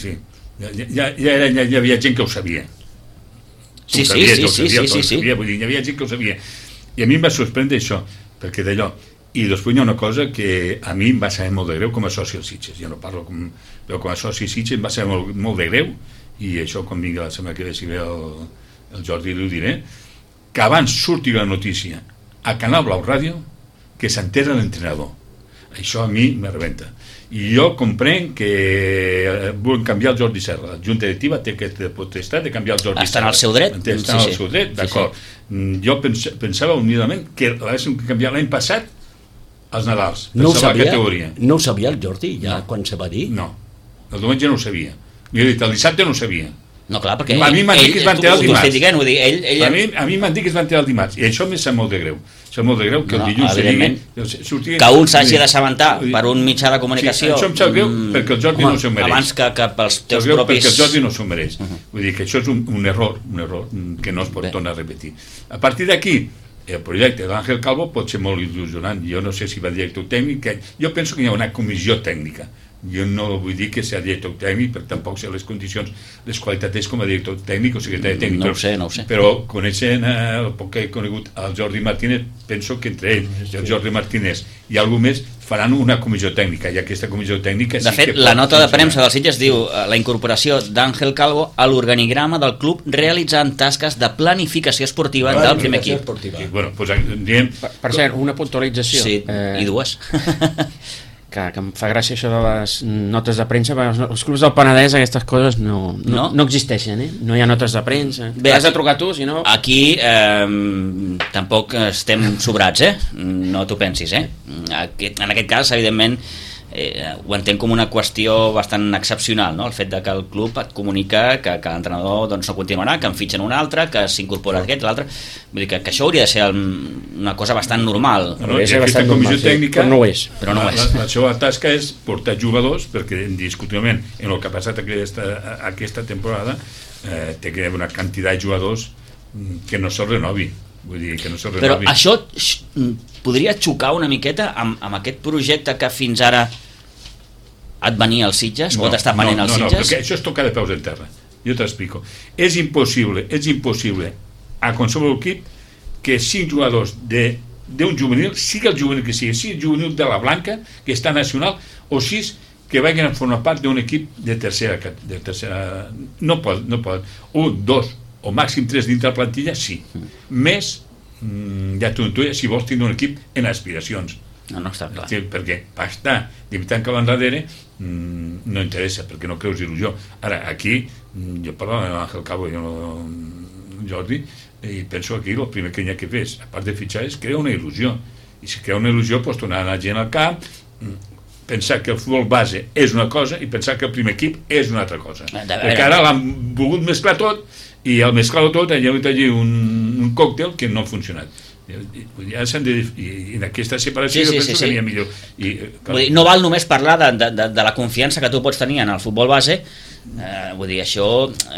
hi havia gent que ho sabia. Sí, vull dir, hi havia gent que ho sabia, i a mi em va sorprendre això, perquè d'allò, i després hi ha una cosa que a mi em va saber molt de greu com a soci al Sitges, jo no parlo però com a soci Sitges em va saber molt de greu, i això quan vingui la setmana que ve si ve el Jordi li ho diré, que abans surti la notícia a Canal Blau Ràdio que s'entera l'entrenador. Això a mi me rebenta, i jo comprenc que volen canviar el Jordi Serra, la Junta Directiva té aquesta potestat de canviar el Jordi Serra, està en el seu dret, està en el seu dret, d'acord. Jo pensava humilment que l'haguéssim canviat l'any passat als Nadals, no ho sabia el Jordi ja quan se va dir? No, el diumenge no ho sabia, m'he dit, el dissabte no ho sabia. No, clar, perquè a mi m'han dit que es van enterar el dimarts. A mi m'han dit que es van enterar el dimarts, i això m'és molt de greu. És molt de greu que el dilluns digui que un s'hagi d'assabentar per un mitjà de comunicació. Això em sap greu perquè el Jordi no s'ho mereix. Abans que pels teus propis... Perquè el Jordi no s'ho mereix. Vull dir que això és un error que no es pot tornar a repetir. A partir d'aquí, el projecte d'Ángel Calvo pot ser molt il·lusionant. Jo no sé si va director tècnic, jo penso que hi ha una comissió tècnica. Jo no vull dir que sigui director tècnic, perquè tampoc sé les condicions, les qualitats com a director tècnic o secretari tècnic. No ho sé. Però coneixent el poc que he conegut el Jordi Martínez, penso que entre ell i el Jordi Martínez i algú més faran una comissió tècnica, i aquesta comissió tècnica... De fet, la nota de premsa del Sitges diu la incorporació d'Ángel Calvo a l'organigrama del club realitzant tasques de planificació esportiva del primer equip. Per cert, una puntualització. Sí, i dues. Que em fa gràcia això de les notes de premsa, perquè els clubs del Penedès aquestes coses no existeixen, no hi ha notes de premsa. Has de trucar tu, si no... Aquí tampoc estem sobrats, no t'ho pensis, en aquest cas, evidentment, ho entenc com una qüestió bastant excepcional, no? El fet de que el club et comunica que l'entrenador no continuarà, que en fitxen un altre, que s'incorpora aquest, l'altre. Vull dir que això hauria de ser una cosa bastant normal. Aquesta comissió tècnica, però no ho és. La seva tasca és portar jugadors, perquè indiscutiblement en el que ha passat aquesta temporada té que haver una quantitat de jugadors que no se'l renovi. Vull dir, que no se'l renovi. Però això podria xocar una miqueta amb aquest projecte que fins ara et venia als Sitges, o t'està venent als Sitges? No, perquè això és tocar de peus en terra. Jo t'explico. És impossible a qualsevol equip que 5 jugadors d'un juvenil, sigui el juvenil que sigui el juvenil de la Blanca, que està nacional, o 6 que vagin a formar part d'un equip de tercera. No pot. 1, 2 o màxim 3 dintre la plantilla, sí. Més, ja t'ho intuïa, si vols tindre un equip en aspiracions. No està clar. Perquè estar limitant cap enrere no interessa, perquè no creus il·lusió. Ara, aquí, jo parlava amb l'Àngel Cabo i amb Jordi, i penso que aquí el primer que hi ha que fer és, a part de fitxar, és crear una il·lusió. I si crea una il·lusió, doncs tornar a anar gent al camp, pensar que el futbol base és una cosa i pensar que el primer equip és una altra cosa. Perquè ara l'han volgut mesclar tot i al mesclar-ho tot hi ha hagut allí un còctel que no ha funcionat. Ja s'han de... I en aquesta separació jo penso que n'hi ha millor. Vull dir, no val només parlar de la confiança que tu pots tenir en el futbol base. Vull dir, això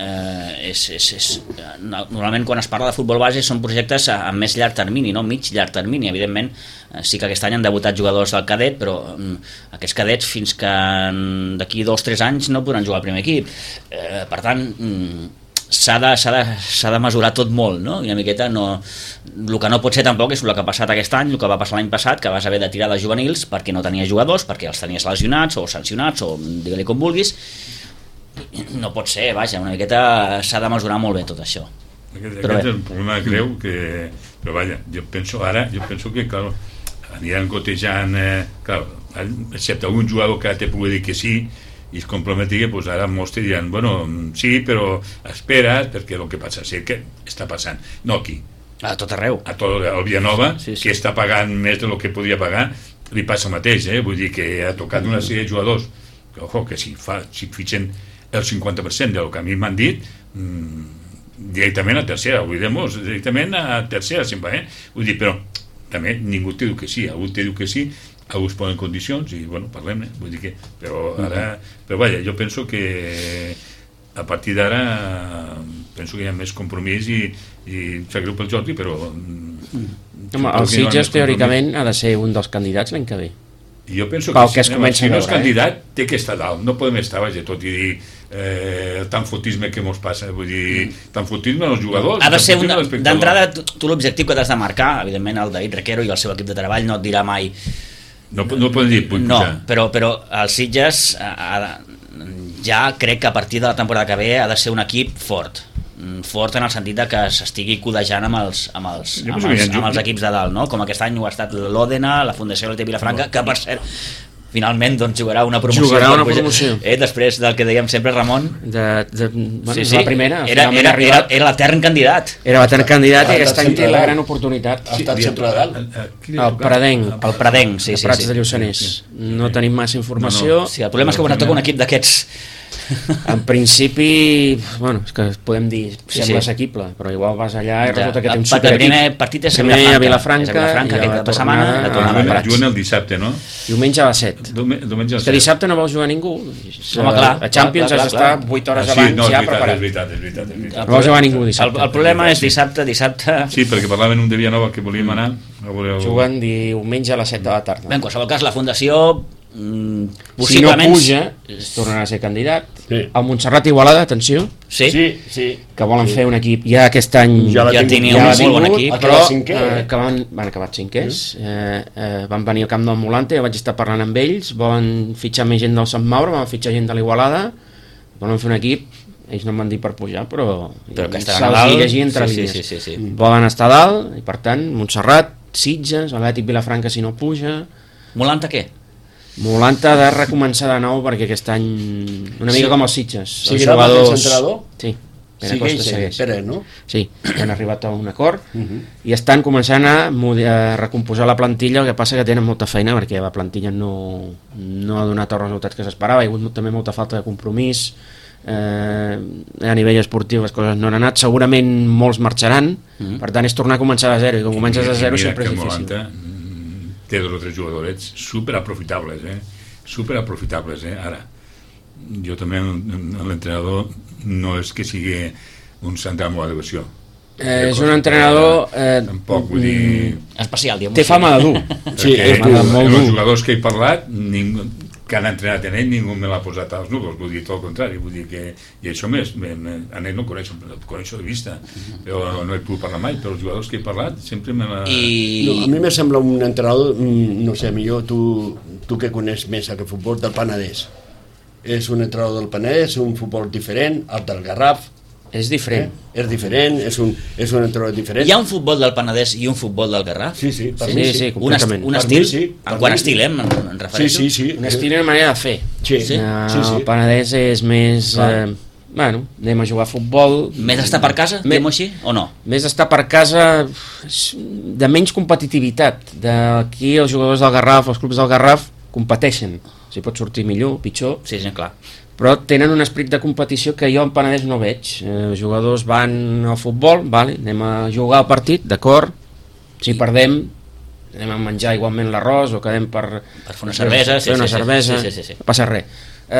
normalment quan es parla de futbol base són projectes a més llarg termini, no mig llarg termini. Evidentment sí que aquest any han debutat jugadors del cadet, però aquests cadets fins que d'aquí 2 o 3 anys no podran jugar al primer equip. Per tant, s'ha de mesurar tot molt, no? I una miqueta el que no pot ser tampoc és el que ha passat aquest any, el que va passar l'any passat, que vas haver de tirar de juvenils perquè no tenies jugadors, perquè els tenies lesionats o sancionats o digue-li com vulguis. No pot ser, vaja, una miqueta s'ha de mesurar molt bé tot això. Aquest és el problema greu però vaja, jo penso que clar, aniran cotejant excepte algun jugador que t'he pogut dir que sí i es comprometi, doncs ara molts te diran bueno, sí, però espera perquè el que passa, sé que està passant no aquí, a tot arreu, al Villanova, que està pagant més del que podia pagar, li passa el mateix, vull dir que ha tocat una sèrie de jugadors que, ojo, que si fitxen el 50% del que a mi m'han dit directament a tercera, oblidem-nos directament a tercera sempre, vull dir, però també ningú te diu que sí, algú te diu que sí, algú es posa en condicions i bueno, parlem-ne, vull dir que però vaja, jo penso que a partir d'ara penso que hi ha més compromís i sap greu pel Jordi, però el Sitges teòricament ha de ser un dels candidats l'any que ve. Jo penso que si no és candidat té que estar dalt, no podem estar vaja, tot i dir el tanfotisme que mos passa, vull dir, tanfotisme als jugadors, ha de ser d'entrada tu l'objectiu que t'has de marcar, evidentment el David Requero i el seu equip de treball no et dirà mai no podem dir no, però el Sitges ja crec que a partir de la temporada que ve ha de ser un equip fort en el sentit de que s'estigui codejant amb els equips de dalt, no? Com aquest any ho ha estat l'Òdena, la Fundació LT Vilafranca, que per cert finalment doncs, jugarà una promoció. Després del que dèiem sempre, Ramon, la primera era l'etern candidat i aquest any té la gran oportunitat. Ha estat sempre a dalt. El Pradenc, Prats de Lluçanès. No tenim massa informació. El problema és que quan et toca un equip d'aquests en principi, bueno, és que podem dir sembla assequible, però igual vas allà i resulta que té un superequip. El primer partit és a Vilafranca i la tornada juguen el dissabte, no? Diumenge a les 7. És que dissabte no vol jugar ningú. Home, clar, a Champions has d'estar 8 hores abans ja preparat. És veritat. No vol jugar ningú dissabte. El problema és dissabte. Sí, perquè parlaven un de Villanova que volíem anar. Juguen diumenge a les 7 de la tarda. En qualsevol cas, la Fundació si no puja tornarà a ser candidat. El Montserrat Igualada, atenció, que volen fer un equip ja aquest any ja tenia un molt bon equip, però que van acabar cinquers, van venir al camp del Molante, jo vaig estar parlant amb ells, volen fitxar més gent del Sant Mauro, van fitxar gent de l'Igualada, volen fer un equip, ells no em van dir per pujar, però que estaran a dalt, llegir entre línies. Volen estar a dalt, i per tant Montserrat, Sitges, Atlètic Vilafranca si no puja. Molanta què? Molanta ha de recomençar de nou perquè aquest any una mica com els Sitges. Seguirà amb el entrenador? Sí, Pere Costa segueix. Pere, no? Sí, han arribat a un acord i estan començant a recomposar la plantilla, el que passa que tenen molta feina perquè la plantilla no ha donat els resultats que s'esperava, hi ha hagut també molta falta de compromís, a nivell esportiu les coses no han anat, segurament molts marxaran, per tant és tornar a començar de zero i quan comences de zero sempre és difícil. Té 2 o 3 jugadorets superaprofitables, ara jo també l'entrenador no és que sigui un sant de la devoció, és un entrenador tampoc vull dir especial, té fama de dur, els jugadors que he parlat que han entrenat en ell ningú me l'ha posat als núvols, vull dir tot el contrari, vull dir que i això més, en ell no coneixo de vista, però no he pogut parlar mai, però els jugadors que he parlat sempre me l'ha... A mi me sembla un entrenador, no sé, millor tu que coneix més aquest futbol del Penedès, és un entrenador del Penedès, un futbol diferent, el del Garraf, És diferent. És diferent, és un entrenador diferent. Hi ha un futbol del Penedès i un futbol del Garraf? Sí, per mi sí. completament. Un Per estil? mi sí, per En quant mi estil, sí. em refereixo? Sí. Un estil i una manera de fer. Sí. El Penedès és més... bueno, anem a jugar a futbol... Més estar per casa, diguem-ho així, o no? Més estar per casa, de menys competitivitat. D'aquí els jugadors del Garraf, els clubs del Garraf, competeixen. Si pot sortir millor, pitjor, Sí, clar. però tenen un esperit de competició que jo en Penedès no veig. Els jugadors van al futbol, vale, anem a jugar al partit, d'acord, si perdem anem a menjar igualment l'arròs o quedem per fer una cervesa, fer una cervesa, sí. no passa res.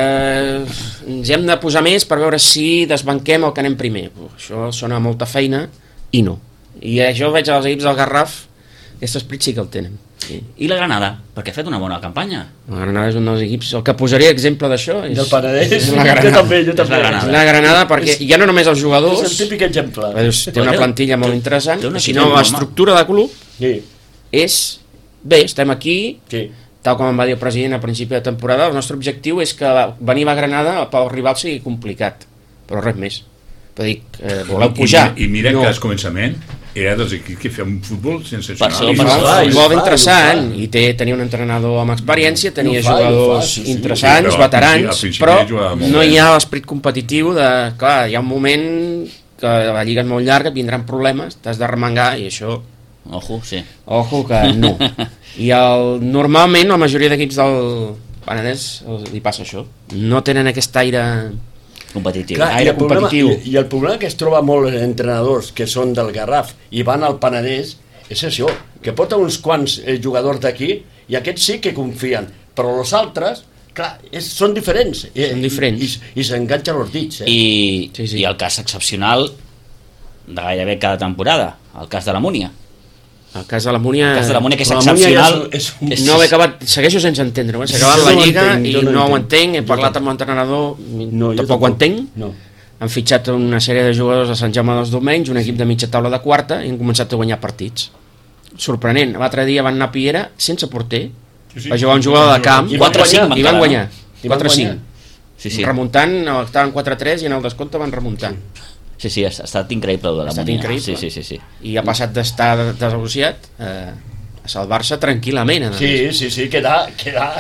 Ens hem de posar més per veure si desbanquem el que anem primer. Això sona molta feina i no. I jo veig als equips del Garraf, aquest esperit sí que el tenen. Sí. I la Granada, perquè ha fet una bona campanya. La Granada és un dels equips, el que posaria exemple d'això és Del Penedès, és la Granada. jo també. Granada. La Granada, perquè ja no només els jugadors, És el típic exemple. té una plantilla molt interessant, té una sinó equip l'estructura de club Sí, és, bé, estem aquí, sí. tal com em va dir el president a principi de temporada, el nostre objectiu és que venir a Granada pel rival sigui complicat, però res més. Però dic, voleu pujar? I mira no. que al començament era dels equips que feien un futbol sensacional. Futbol interessant, i tenia un entrenador amb experiència, tenia jugadors interessants, Sí, veterans, però no hi ha l'esperit competitiu de, clar, hi ha un moment que la lliga és molt llarga, vindran problemes, t'has d'arremangar i això... Ojo, sí. Ojo que no. I normalment la majoria d'equips del Penedès li passa això. No tenen aquest aire Competitiu. Clar, aire competitiu. I el problema que es troba molts entrenadors que són del Garraf i van al Penedès és això, que porta uns quants jugadors d'aquí i aquests sí que confien, però els altres, clar, són diferents. Són diferents. I s'enganxen els dits. I el cas excepcional de gairebé cada temporada, el cas de la Múnia. El cas de la Múnia... El cas de la Múnia, que és la Múnia excepcional... No he acabat, segueixo sense entendre, s'ha acabat la Lliga i no ho entenc, he parlat amb l'entrenador, tampoc ho entenc. No. Han fitxat una sèrie de jugadors a Sant Jaume dels Domenys, un equip de mitja taula de quarta, i han començat a guanyar partits. Sorprenent, l'altre dia van anar a Piera sense porter, va jugar un jugador de camp, 4-5 i van guanyar, 4-5. Sí. Remuntant, estaven 4-3 i en el descompte van remuntar. Sí, ha estat increïble de la Ha estat Múnia. increïble. Sí. I ha passat d'estar desahuciat a salvar-se tranquil·lament. Sí, quedar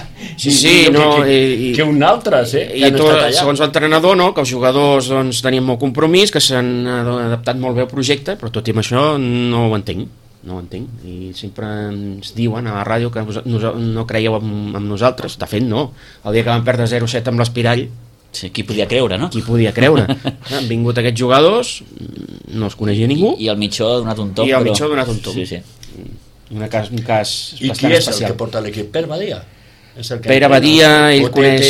que un altre, I segons l'entrenador, no, que els jugadors doncs, tenien molt compromís, que s'han adaptat molt bé al projecte, però tot i amb això no ho entenc. I sempre ens diuen a la ràdio que no creieu en nosaltres. De fet, no. El dia que van perdre 0-7 amb l'Espirall, Sí, qui podia creure, no? Qui podia creure? Han vingut aquests jugadors, no els coneixia ningú. I el Mitjó ha donat un toc. Sí. Un cas I bastant qui és especial. el que porta l'equip? Pere Badia? Pere Badia, ell coneix...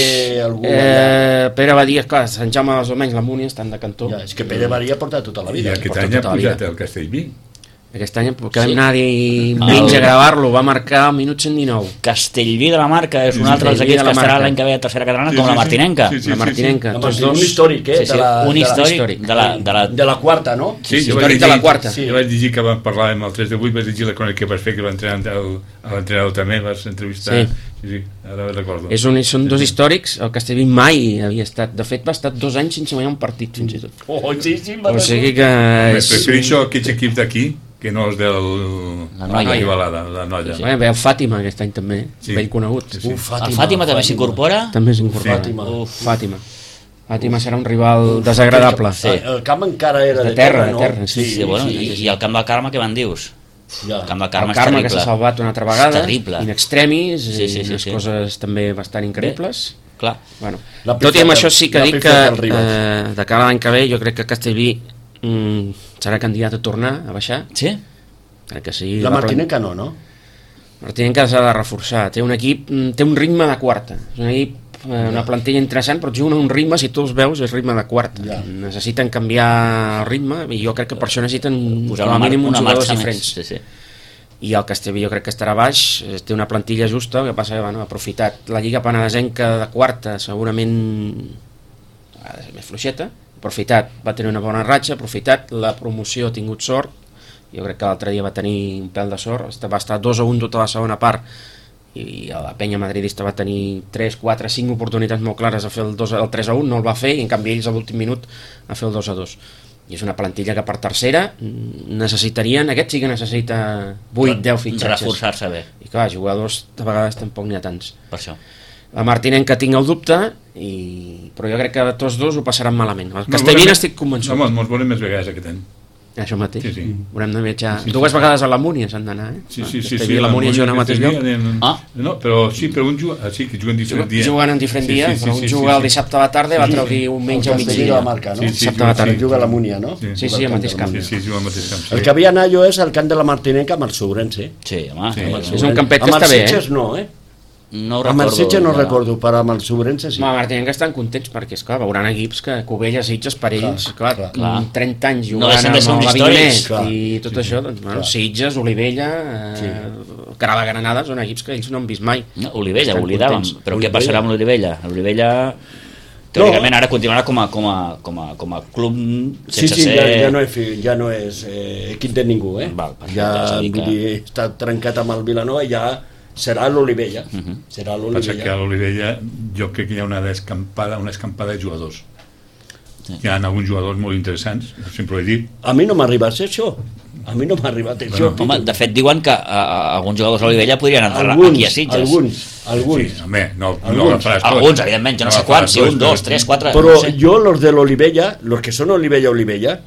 Pere Badia, clar, Sant Jaume dels Domenys, la Múnia, estan de cantó. És que Pere Badia porta tota la vida. I aquest any ha pujat el Castellví. Aquest any que vam anar menys a gravar-lo, va marcar al minut 119. Castellví de la Marca és un altre dels equips que estarà l'any que ve a tercera catalana, com la Martinenca. La Martinenca. Un històric, un històric de la quarta, no? Sí, històric de la quarta. Jo vaig llegir que vam parlar amb el 3 de 8, vaig llegir la crònica que vas fer, que l'entrenador també vas entrevistar. Sí, ara recordo. Són dos històrics, el Castellví mai havia estat, de fet va estar 2 anys sense guanyar un partit fins i tot. O sigui que... Prefereixo aquests equips d'aquí que no els de la Noia. La Noia. Ve el Fàtima aquest any també, vell conegut. El Fàtima també s'incorpora? També s'incorpora. Fàtima serà un rival desagradable. El camp encara era de terra, no? I el camp del Carme, què me'n dius? El camp del Carme és terrible. Que s'ha salvat una altra vegada, in extremis, i unes coses també bastant increïbles. Tot i amb això sí que dic que de cara a l'any que ve jo crec que Castellví serà candidat a tornar a baixar. Sí? Crec que sí. La Martinenca no? Martinenca s'ha de reforçar, té un equip, té un ritme de quarta, és un equip, una plantilla interessant, però juguen un ritme, si tu els veus, és ritme de quarta. Necessiten canviar el ritme i jo crec que per això necessiten posar com a mínim uns jugadors diferents. Sí. I el Castellví jo crec que estarà baix, té una plantilla justa, el que passa que ha aprofitat la Lliga Penedesenca de quarta, segurament ha de ser més fluixeta, aprofitat, va tenir una bona ratxa, aprofitat, la promoció ha tingut sort, jo crec que l'altre dia va tenir un pèl de sort, va estar 2-1 tota la segona part, i la penya madridista va tenir 3, 4, 5 oportunitats molt clares a fer el 3-1, no el va fer, i en canvi ells a l'últim minut a fer el 2-2. i és una plantilla que per tercera necessitarien, aquest sí que necessita 8-10 fitxatges, reforçar-se bé, i clar, jugadors a vegades tampoc n'hi ha tants. per això. A Martinenca tinc el dubte, però jo crec que tots dos ho passaran malament. El Castellvin estic convençut. Home, ens veurem més vegades aquest any. Això mateix. Sí, sí. Haurem de viatjar. Dues vegades a la Múnia s'han d'anar, eh? Sí, la Múnia juguen al mateix lloc. No, però sí, però un juga, sí, que juguen diferent dia. Juguen en diferent dia, però un juga el dissabte a la tarda i l'altre el diumenge al migdia. La marca, no? Dissabte a la tarda. Juga a la Múnia, no? Sí, al mateix camp. Sí, juga al mateix camp. El que havia anat jo és el camp de la Martinenca amb el Sobrense. Sí, home, És un campet que està bé, eh? Amb els Sitges no, no ho amb el recordo. Sitges no recordo, però amb el Sobrense sí. Home, Martinenca estan contents perquè, esclar, veuran equips que Cubelles, Sitges, per ells, clar, 30 anys No jugant deixen de ser amb uns l'Avinyonet històrics. i tot això, doncs, bueno, Sitges, Olivella, Carava Granada, són equips que ells no han vist mai. No, Olivella, Estan oblidàvem, contents. però què passarà amb l'Olivella? L'Olivella teòricament ara continuarà com a club sense Sí, ser... ja no és equip de ningú, Val, perfecte, ja, és a dir vull que- dir, està trencat amb el Vilanova i ja serà l'Olivella. Serà Passa que a l'Olivella. l'Olivella jo crec que hi ha una escampada de jugadors. Hi ha alguns jugadors molt interessants, sempre ho he dit. A mi no m'ha arribat això. A mi no m'ha arribat això. Home, de fet diuen que alguns jugadors de l'Olivella podrien entrar aquí a Sitges. Alguns. Sí, home, no Alguns. agafaràs tots. Alguns, evidentment, jo no sé quants, si un, dos, tres, quatre... Però no sé. jo, los de l'Olivella, los que són Olivella,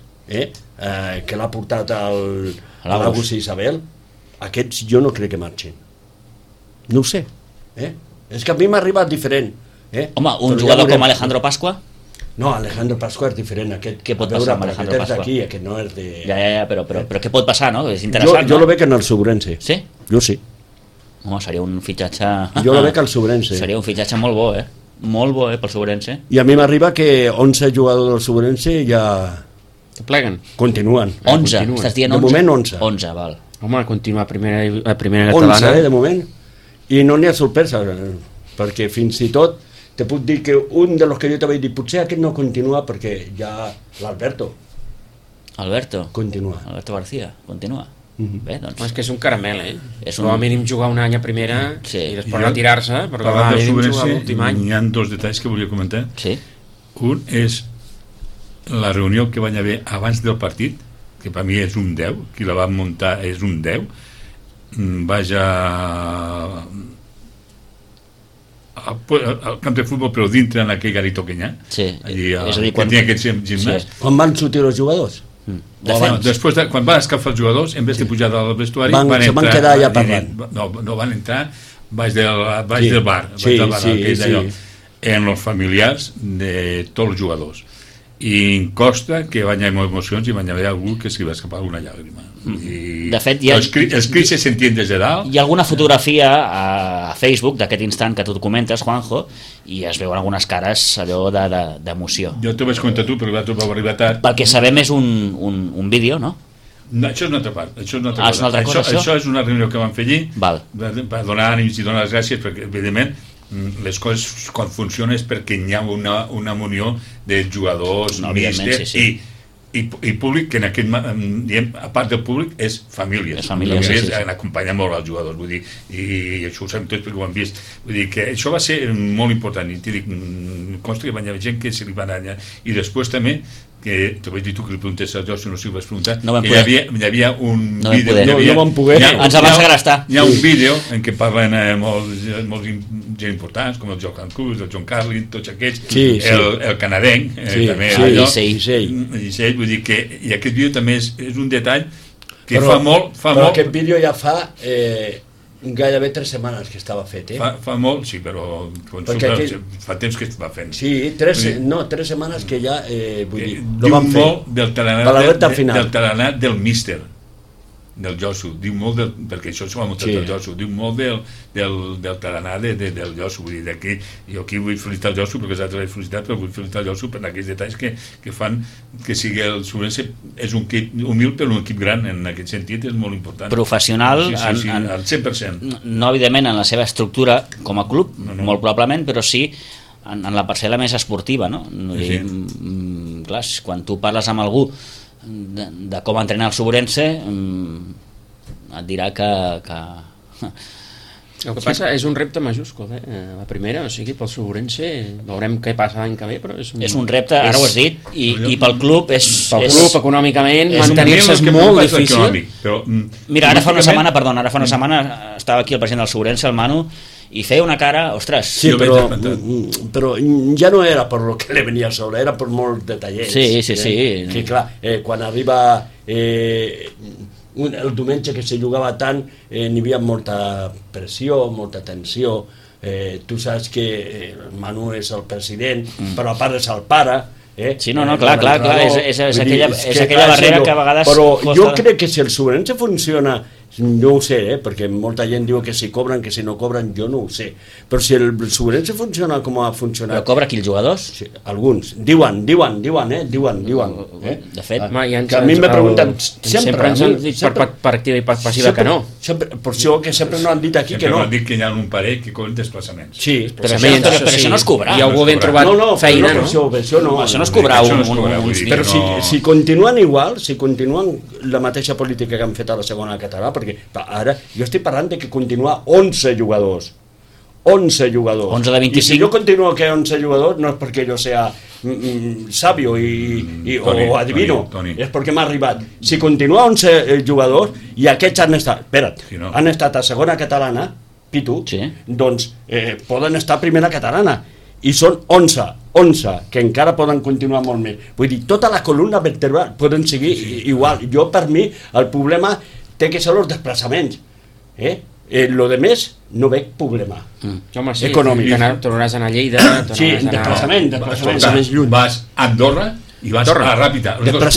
que l'ha portat a l'Agus i Isabel, aquests jo no crec que marxin. No ho sé. És que a mi m'ha arribat diferent. Home, un Però ja jugador veurem. com Alejandro Pasqua? No, Alejandro Pasqua és diferent. Aquest, Què pot a veure, passar amb però Alejandro aquest és Pasqua? d'aquí, aquest no és de... Ja, però què pot passar, no? És Jo interessant, lo no? veig en el Sobrense. Sí? Jo sí. Home, seria un fitxatge... Jo lo veig al Sobrense. Seria un fitxatge molt bo, Molt bo, pel Sobrense. I a mi m'arriba que 11 jugadors del Sobrense ja Que pleguen. continuen. 11, continua. estàs dient De 11? moment 11. 11, val. Home, continua a primera catalana. 11, de moment. I no n'hi ha sorpresa, perquè fins i tot te puc dir que un de los que jo t'havia dit, potser aquest no continua perquè ja l'Alberto Alberto continua. Alberto García, continua. Bé, doncs... És que és un caramel, És Com a mínim jugar un any a primera Sí. i després retirar-se, però com a Parlant del mínim jugar Sobrense, l'últim any. hi ha dos detalls que volia comentar. Sí? Un és la reunió que van haver abans del partit, que per mi és un 10, qui la va muntar és un 10. Vaja al camp de futbol, però dintre en aquell garitó que hi ha. Sí, Allí, és a dir, que tenia aquest gimnàs. Sí. On van sortir els jugadors? De fet, Després quan van escalfar els jugadors, en vez de pujar del vestuari, Se van quedar allà parlant. No van entrar baix del bar, Sí, baix del bar, sí, aquell sí. d'allò, en els familiars de tots els jugadors. I em costa que van haver emocions i van haver algú que s'hi va escapar alguna llàgrima. I De fet, hi ha- els crits se sentien des de dalt. hi ha alguna fotografia a Facebook d'aquest instant que tu comentes, Juanjo, i es veuen algunes cares allò d'emoció. Jo t'ho vaig comentar tu, però vosaltres vau arribar tard. Pel que sabem és un vídeo, no? No, això és una altra part. Això és una altra Ah, és una altra cosa, això? Això és una reunió que vam fer allí. Val. Per donar ànims i donar les gràcies, perquè, evidentment, les coses quan funcionen és perquè hi ha una unió de jugadors, No, evidentment, míster, sí. i públic, que en aquest, diem, a part del públic, és famílies. És famílies, sí, sí. Acompanya molt els jugadors, vull dir, i això ho sabem tots perquè ho hem vist. Vull dir que això va ser molt important, i t'hi dic, consta que va haver gent que se li va anar. I després també, que te vaig dir tu que li preguntés a Josu, no sé si ho vas preguntar, No vam que poder. hi havia un No vam vídeo... poder. No vam poder. Ens el van segrestar. Hi ha un vídeo en què parlen molts gent importants, com el Johan Cruz, el John Carlin, tots aquests, Sí, sí. el canadenc, Sí, també sí, allò, sí. vull dir que, i aquest vídeo també és un detall que Però fa molt, aquest vídeo ja fa gairebé 3 setmanes que estava fet, fa molt, sí, però fa temps que es va fent. Sí, 3 setmanes que ja, vull dir, no Diu van fer. molt del Per la recta talanat final. del míster, del Josu, diu molt perquè això s'ho ha muntat el Josu, diu molt del talanà del Josu, vull dir, d'aquí, jo aquí vull felicitar el Josu perquè els altres l'he felicitat, però vull felicitar el Josu per aquells detalls que fan que sigui el Sobrense, és un equip humil però un equip gran, en aquest sentit és molt important. Professional, sí, al 100%. No evidentment en la seva estructura com a club, molt probablement, però sí en la parcel·la més esportiva, no? Clar, quan tu parles amb algú de com entrenar el Sobrense, et dirà que El que passa és un repte majúscul, la primera, o sigui, pel Sobrense, veurem què passa l'any que ve, però és un repte, ara ho has dit, i pel club és... Pel club, econòmicament, mantenir-se és molt difícil. Mira, ara fa una setmana estava aquí el president del Sobrense, el Manu, i feia una cara, ostres... Sí, però ja no era per lo que le venia a sobre, era per molts detallets. Sí. Que clar, quan arriba... el diumenge que se jugava tant n'hi havia molta pressió, molta tensió, tu saps que el Manu és el president, però a part és el pare, Sí, clar, és aquella barrera que a vegades... Però jo crec que si el Sobrense funciona, no ho sé, perquè molta gent diu que si cobren, que si no cobren, jo no ho sé, però si el Sobrense funciona com ha funcionat... Però cobra aquí els jugadors? Sí, alguns, diuen. De fet, que a mi m'he preguntat sempre ens han dit per activa i per passiva que no. Per això que sempre no han dit aquí que no. Sempre han dit que hi ha un parell que cobren desplaçaments. Sí, però això no és cobrar. I algú ben trobat feina, no? Això no és cobrar però si continuen igual, si continuen la mateixa política que han fet a la segona català, perquè ara jo estic parlant de que continua 11 jugadors 11 de 25. i si jo continuo que 11 jugadors no és perquè jo sea sabio o adivino, Toni. és perquè m'ha arribat. Si continua 11 jugadors i aquests han estat han estat a segona catalana, Pitu, doncs poden estar a primera catalana i són 11 que encara poden continuar molt més. Vull dir, tota la columna vertebral poden seguir igual. Jo, per mi, el problema té que ser els desplaçaments. Lo de més no veig problema econòmic. Tornaràs a anar a Lleida, desplaçaments lluny. Vas a Andorra i vas a Ràpita.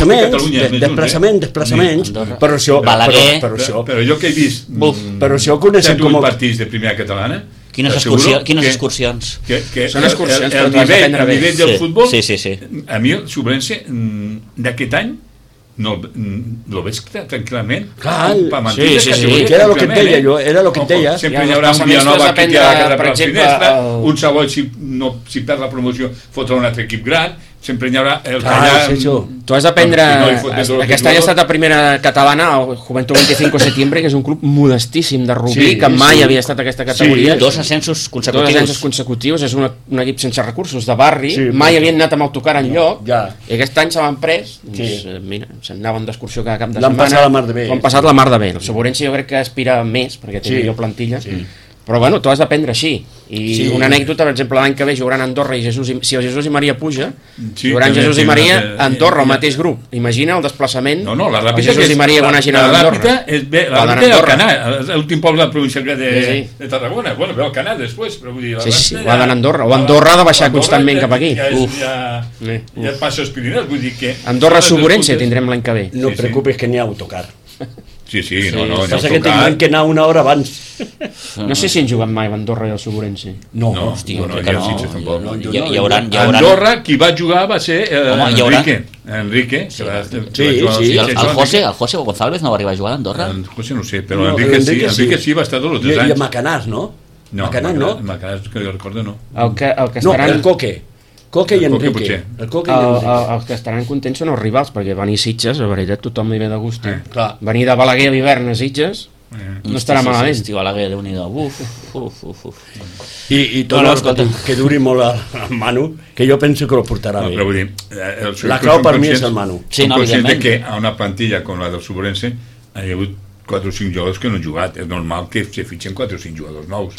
Desplaçaments, però això... Però jo que he vist... Però això ho coneixem com... 7 partits de primera catalana. Quines excursions? Són excursions, però el nivell del futbol, a mi el Sobrense d'aquest any no, lo veig tranquil·lament. Clar, que era el que et deia jo, sempre hi haurà un Vilanova que té la guerra per la finestra, un Savoy si perd la promoció fotrà un altre equip gran, sempre hi haurà el tu has d'aprendre, aquest any ha estat a primera catalana el Joventut 25 de setembre, que és un club modestíssim de Rubí, que mai havia estat a aquesta categoria, 2 ascensos consecutius, és un equip sense recursos de barri, mai havien anat amb autocar enlloc, i aquest any se l'han pres, mira, se'n anaven d'excursió cada cap de setmana, l'han passat la mar de bé. El Sobrense jo crec que aspira més perquè té millor plantilla, però bueno, tu has d'aprendre així. I una anècdota, per exemple, l'any que ve jugaran Andorra i si el Jesús i Maria puja, jugaran Jesús i Maria a Andorra, el mateix grup. Imagina el desplaçament de Jesús i Maria quan hagin a Andorra. La Ràpita és el Canà, l'últim poble de la província de Tarragona. Bueno, ve el Canà després, però vull dir... Sí, va d'anar a Andorra, o Andorra ha de baixar constantment cap aquí. Ja passa els Pirineus, vull dir que... Andorra-Sobrense tindrem l'any que ve. No et preocupis que n'hi ha autocar. Sí, no, passa que tindran que anar una hora abans. No sé si han jugat mai a Andorra i al Sobrense. No, hi haurà... Andorra, qui va jugar va ser Enrique. El José González no va arribar a jugar a Andorra? El José no sé, però Enrique sí va estar tots els 3 anys. I a Macanàs, no? No, Macanàs, que jo recordo, no. El Coque i Enrique. Els que estaran contents són els rivals, perquè venir a Sitges, la veritat, tothom li ve de gust. Venir de Balaguer a l'hivern a Sitges no estarà malament. Hosti, Balaguer, Déu-n'hi-do. I tot que duri molt el Manu, que jo penso que lo portarà bé. La clau per mi és el Manu. Som conscients que a una plantilla com la del Sobrense hi ha hagut 4 o 5 jugadors que no han jugat. És normal que se fitxen 4 o 5 jugadors nous.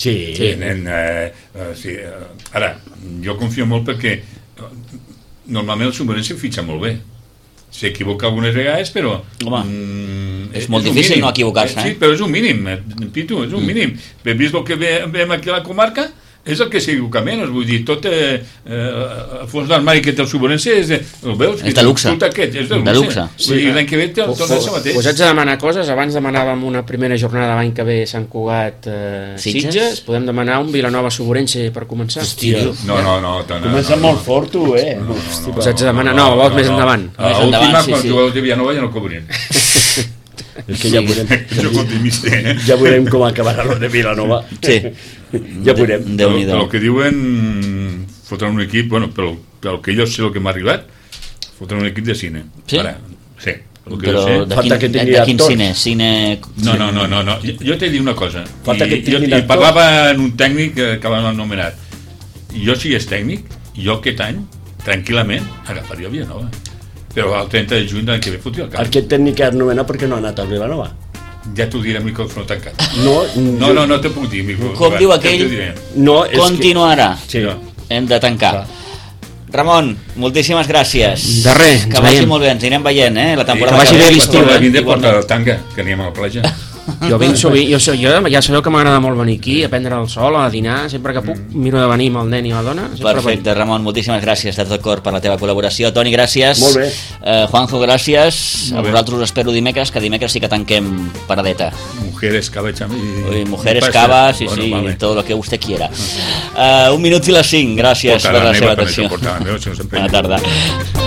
Ara, jo confio molt perquè normalment el Sobrense fitxa molt bé. S'equivoca algunes vegades, però... és molt difícil no equivocar-se. Sí, però és un mínim, Pitu, és un mínim. Hem vist el que veiem aquí a la comarca, és el que s'equivoca menys, vull dir, tot el fons d'armari que té el Sobrense és de luxe. És de luxe. I l'any que ve torna a ser mateix. Us haig de demanar coses. Abans demanàvem una primera jornada l'any que ve Sant Cugat Sitges. Podem demanar un Vilanova Sobrense per començar? No. Comença molt fort, tu, Us haig de demanar, vols més endavant. A l'última, quan els jugadors de Vilanova ja no cobrin. És que ja veurem com acabarà lo de Vilanova. Ja veurem. El que diuen fotran un equip, bueno, pel que jo sé el que m'ha arribat, fotran un equip de cine. Sí? Però de Falta que tingui quin actors. cine? No. Jo t'he dit una cosa. Falta que tinguin I actors. parlava en un tècnic que l'han anomenat. Jo, si és tècnic, jo aquest any, tranquil·lament, agafaria Vilanova. Però el 30 de juny de l'any que ve fotria el camp. Aquest tècnic que has nomenat perquè no ha anat a Vilanova. Ja t'ho diré, micròfon tancat. No, No te puc dir, micròfon. Com diu aquell? No, és Continuarà. Sí. Hem de tancar. Clar. Ramon, moltíssimes gràcies. De res, que ens vagi veiem. molt bé, ens anirem veient, la temporada que vagi bé l'estiu, Vindré a portar el tanga, que anem a la platja. Jo vinc sovint, jo ja sabeu que m'agrada molt venir aquí, a prendre el sol, a dinar, sempre que puc miro de venir amb el nen i la dona. Perfecte, Ramon, moltíssimes gràcies de tot cor per la teva col·laboració. Toni, gràcies. Molt bé. Juanjo, gràcies. Molt A bé. vosaltres us espero dimecres, que dimecres sí que tanquem paradeta. Mujeres, cava, Uy, mujeres, cava, sí, todo lo que usted quiera. 1 minut i les 5, gràcies per la seva atenció. Bona tarda.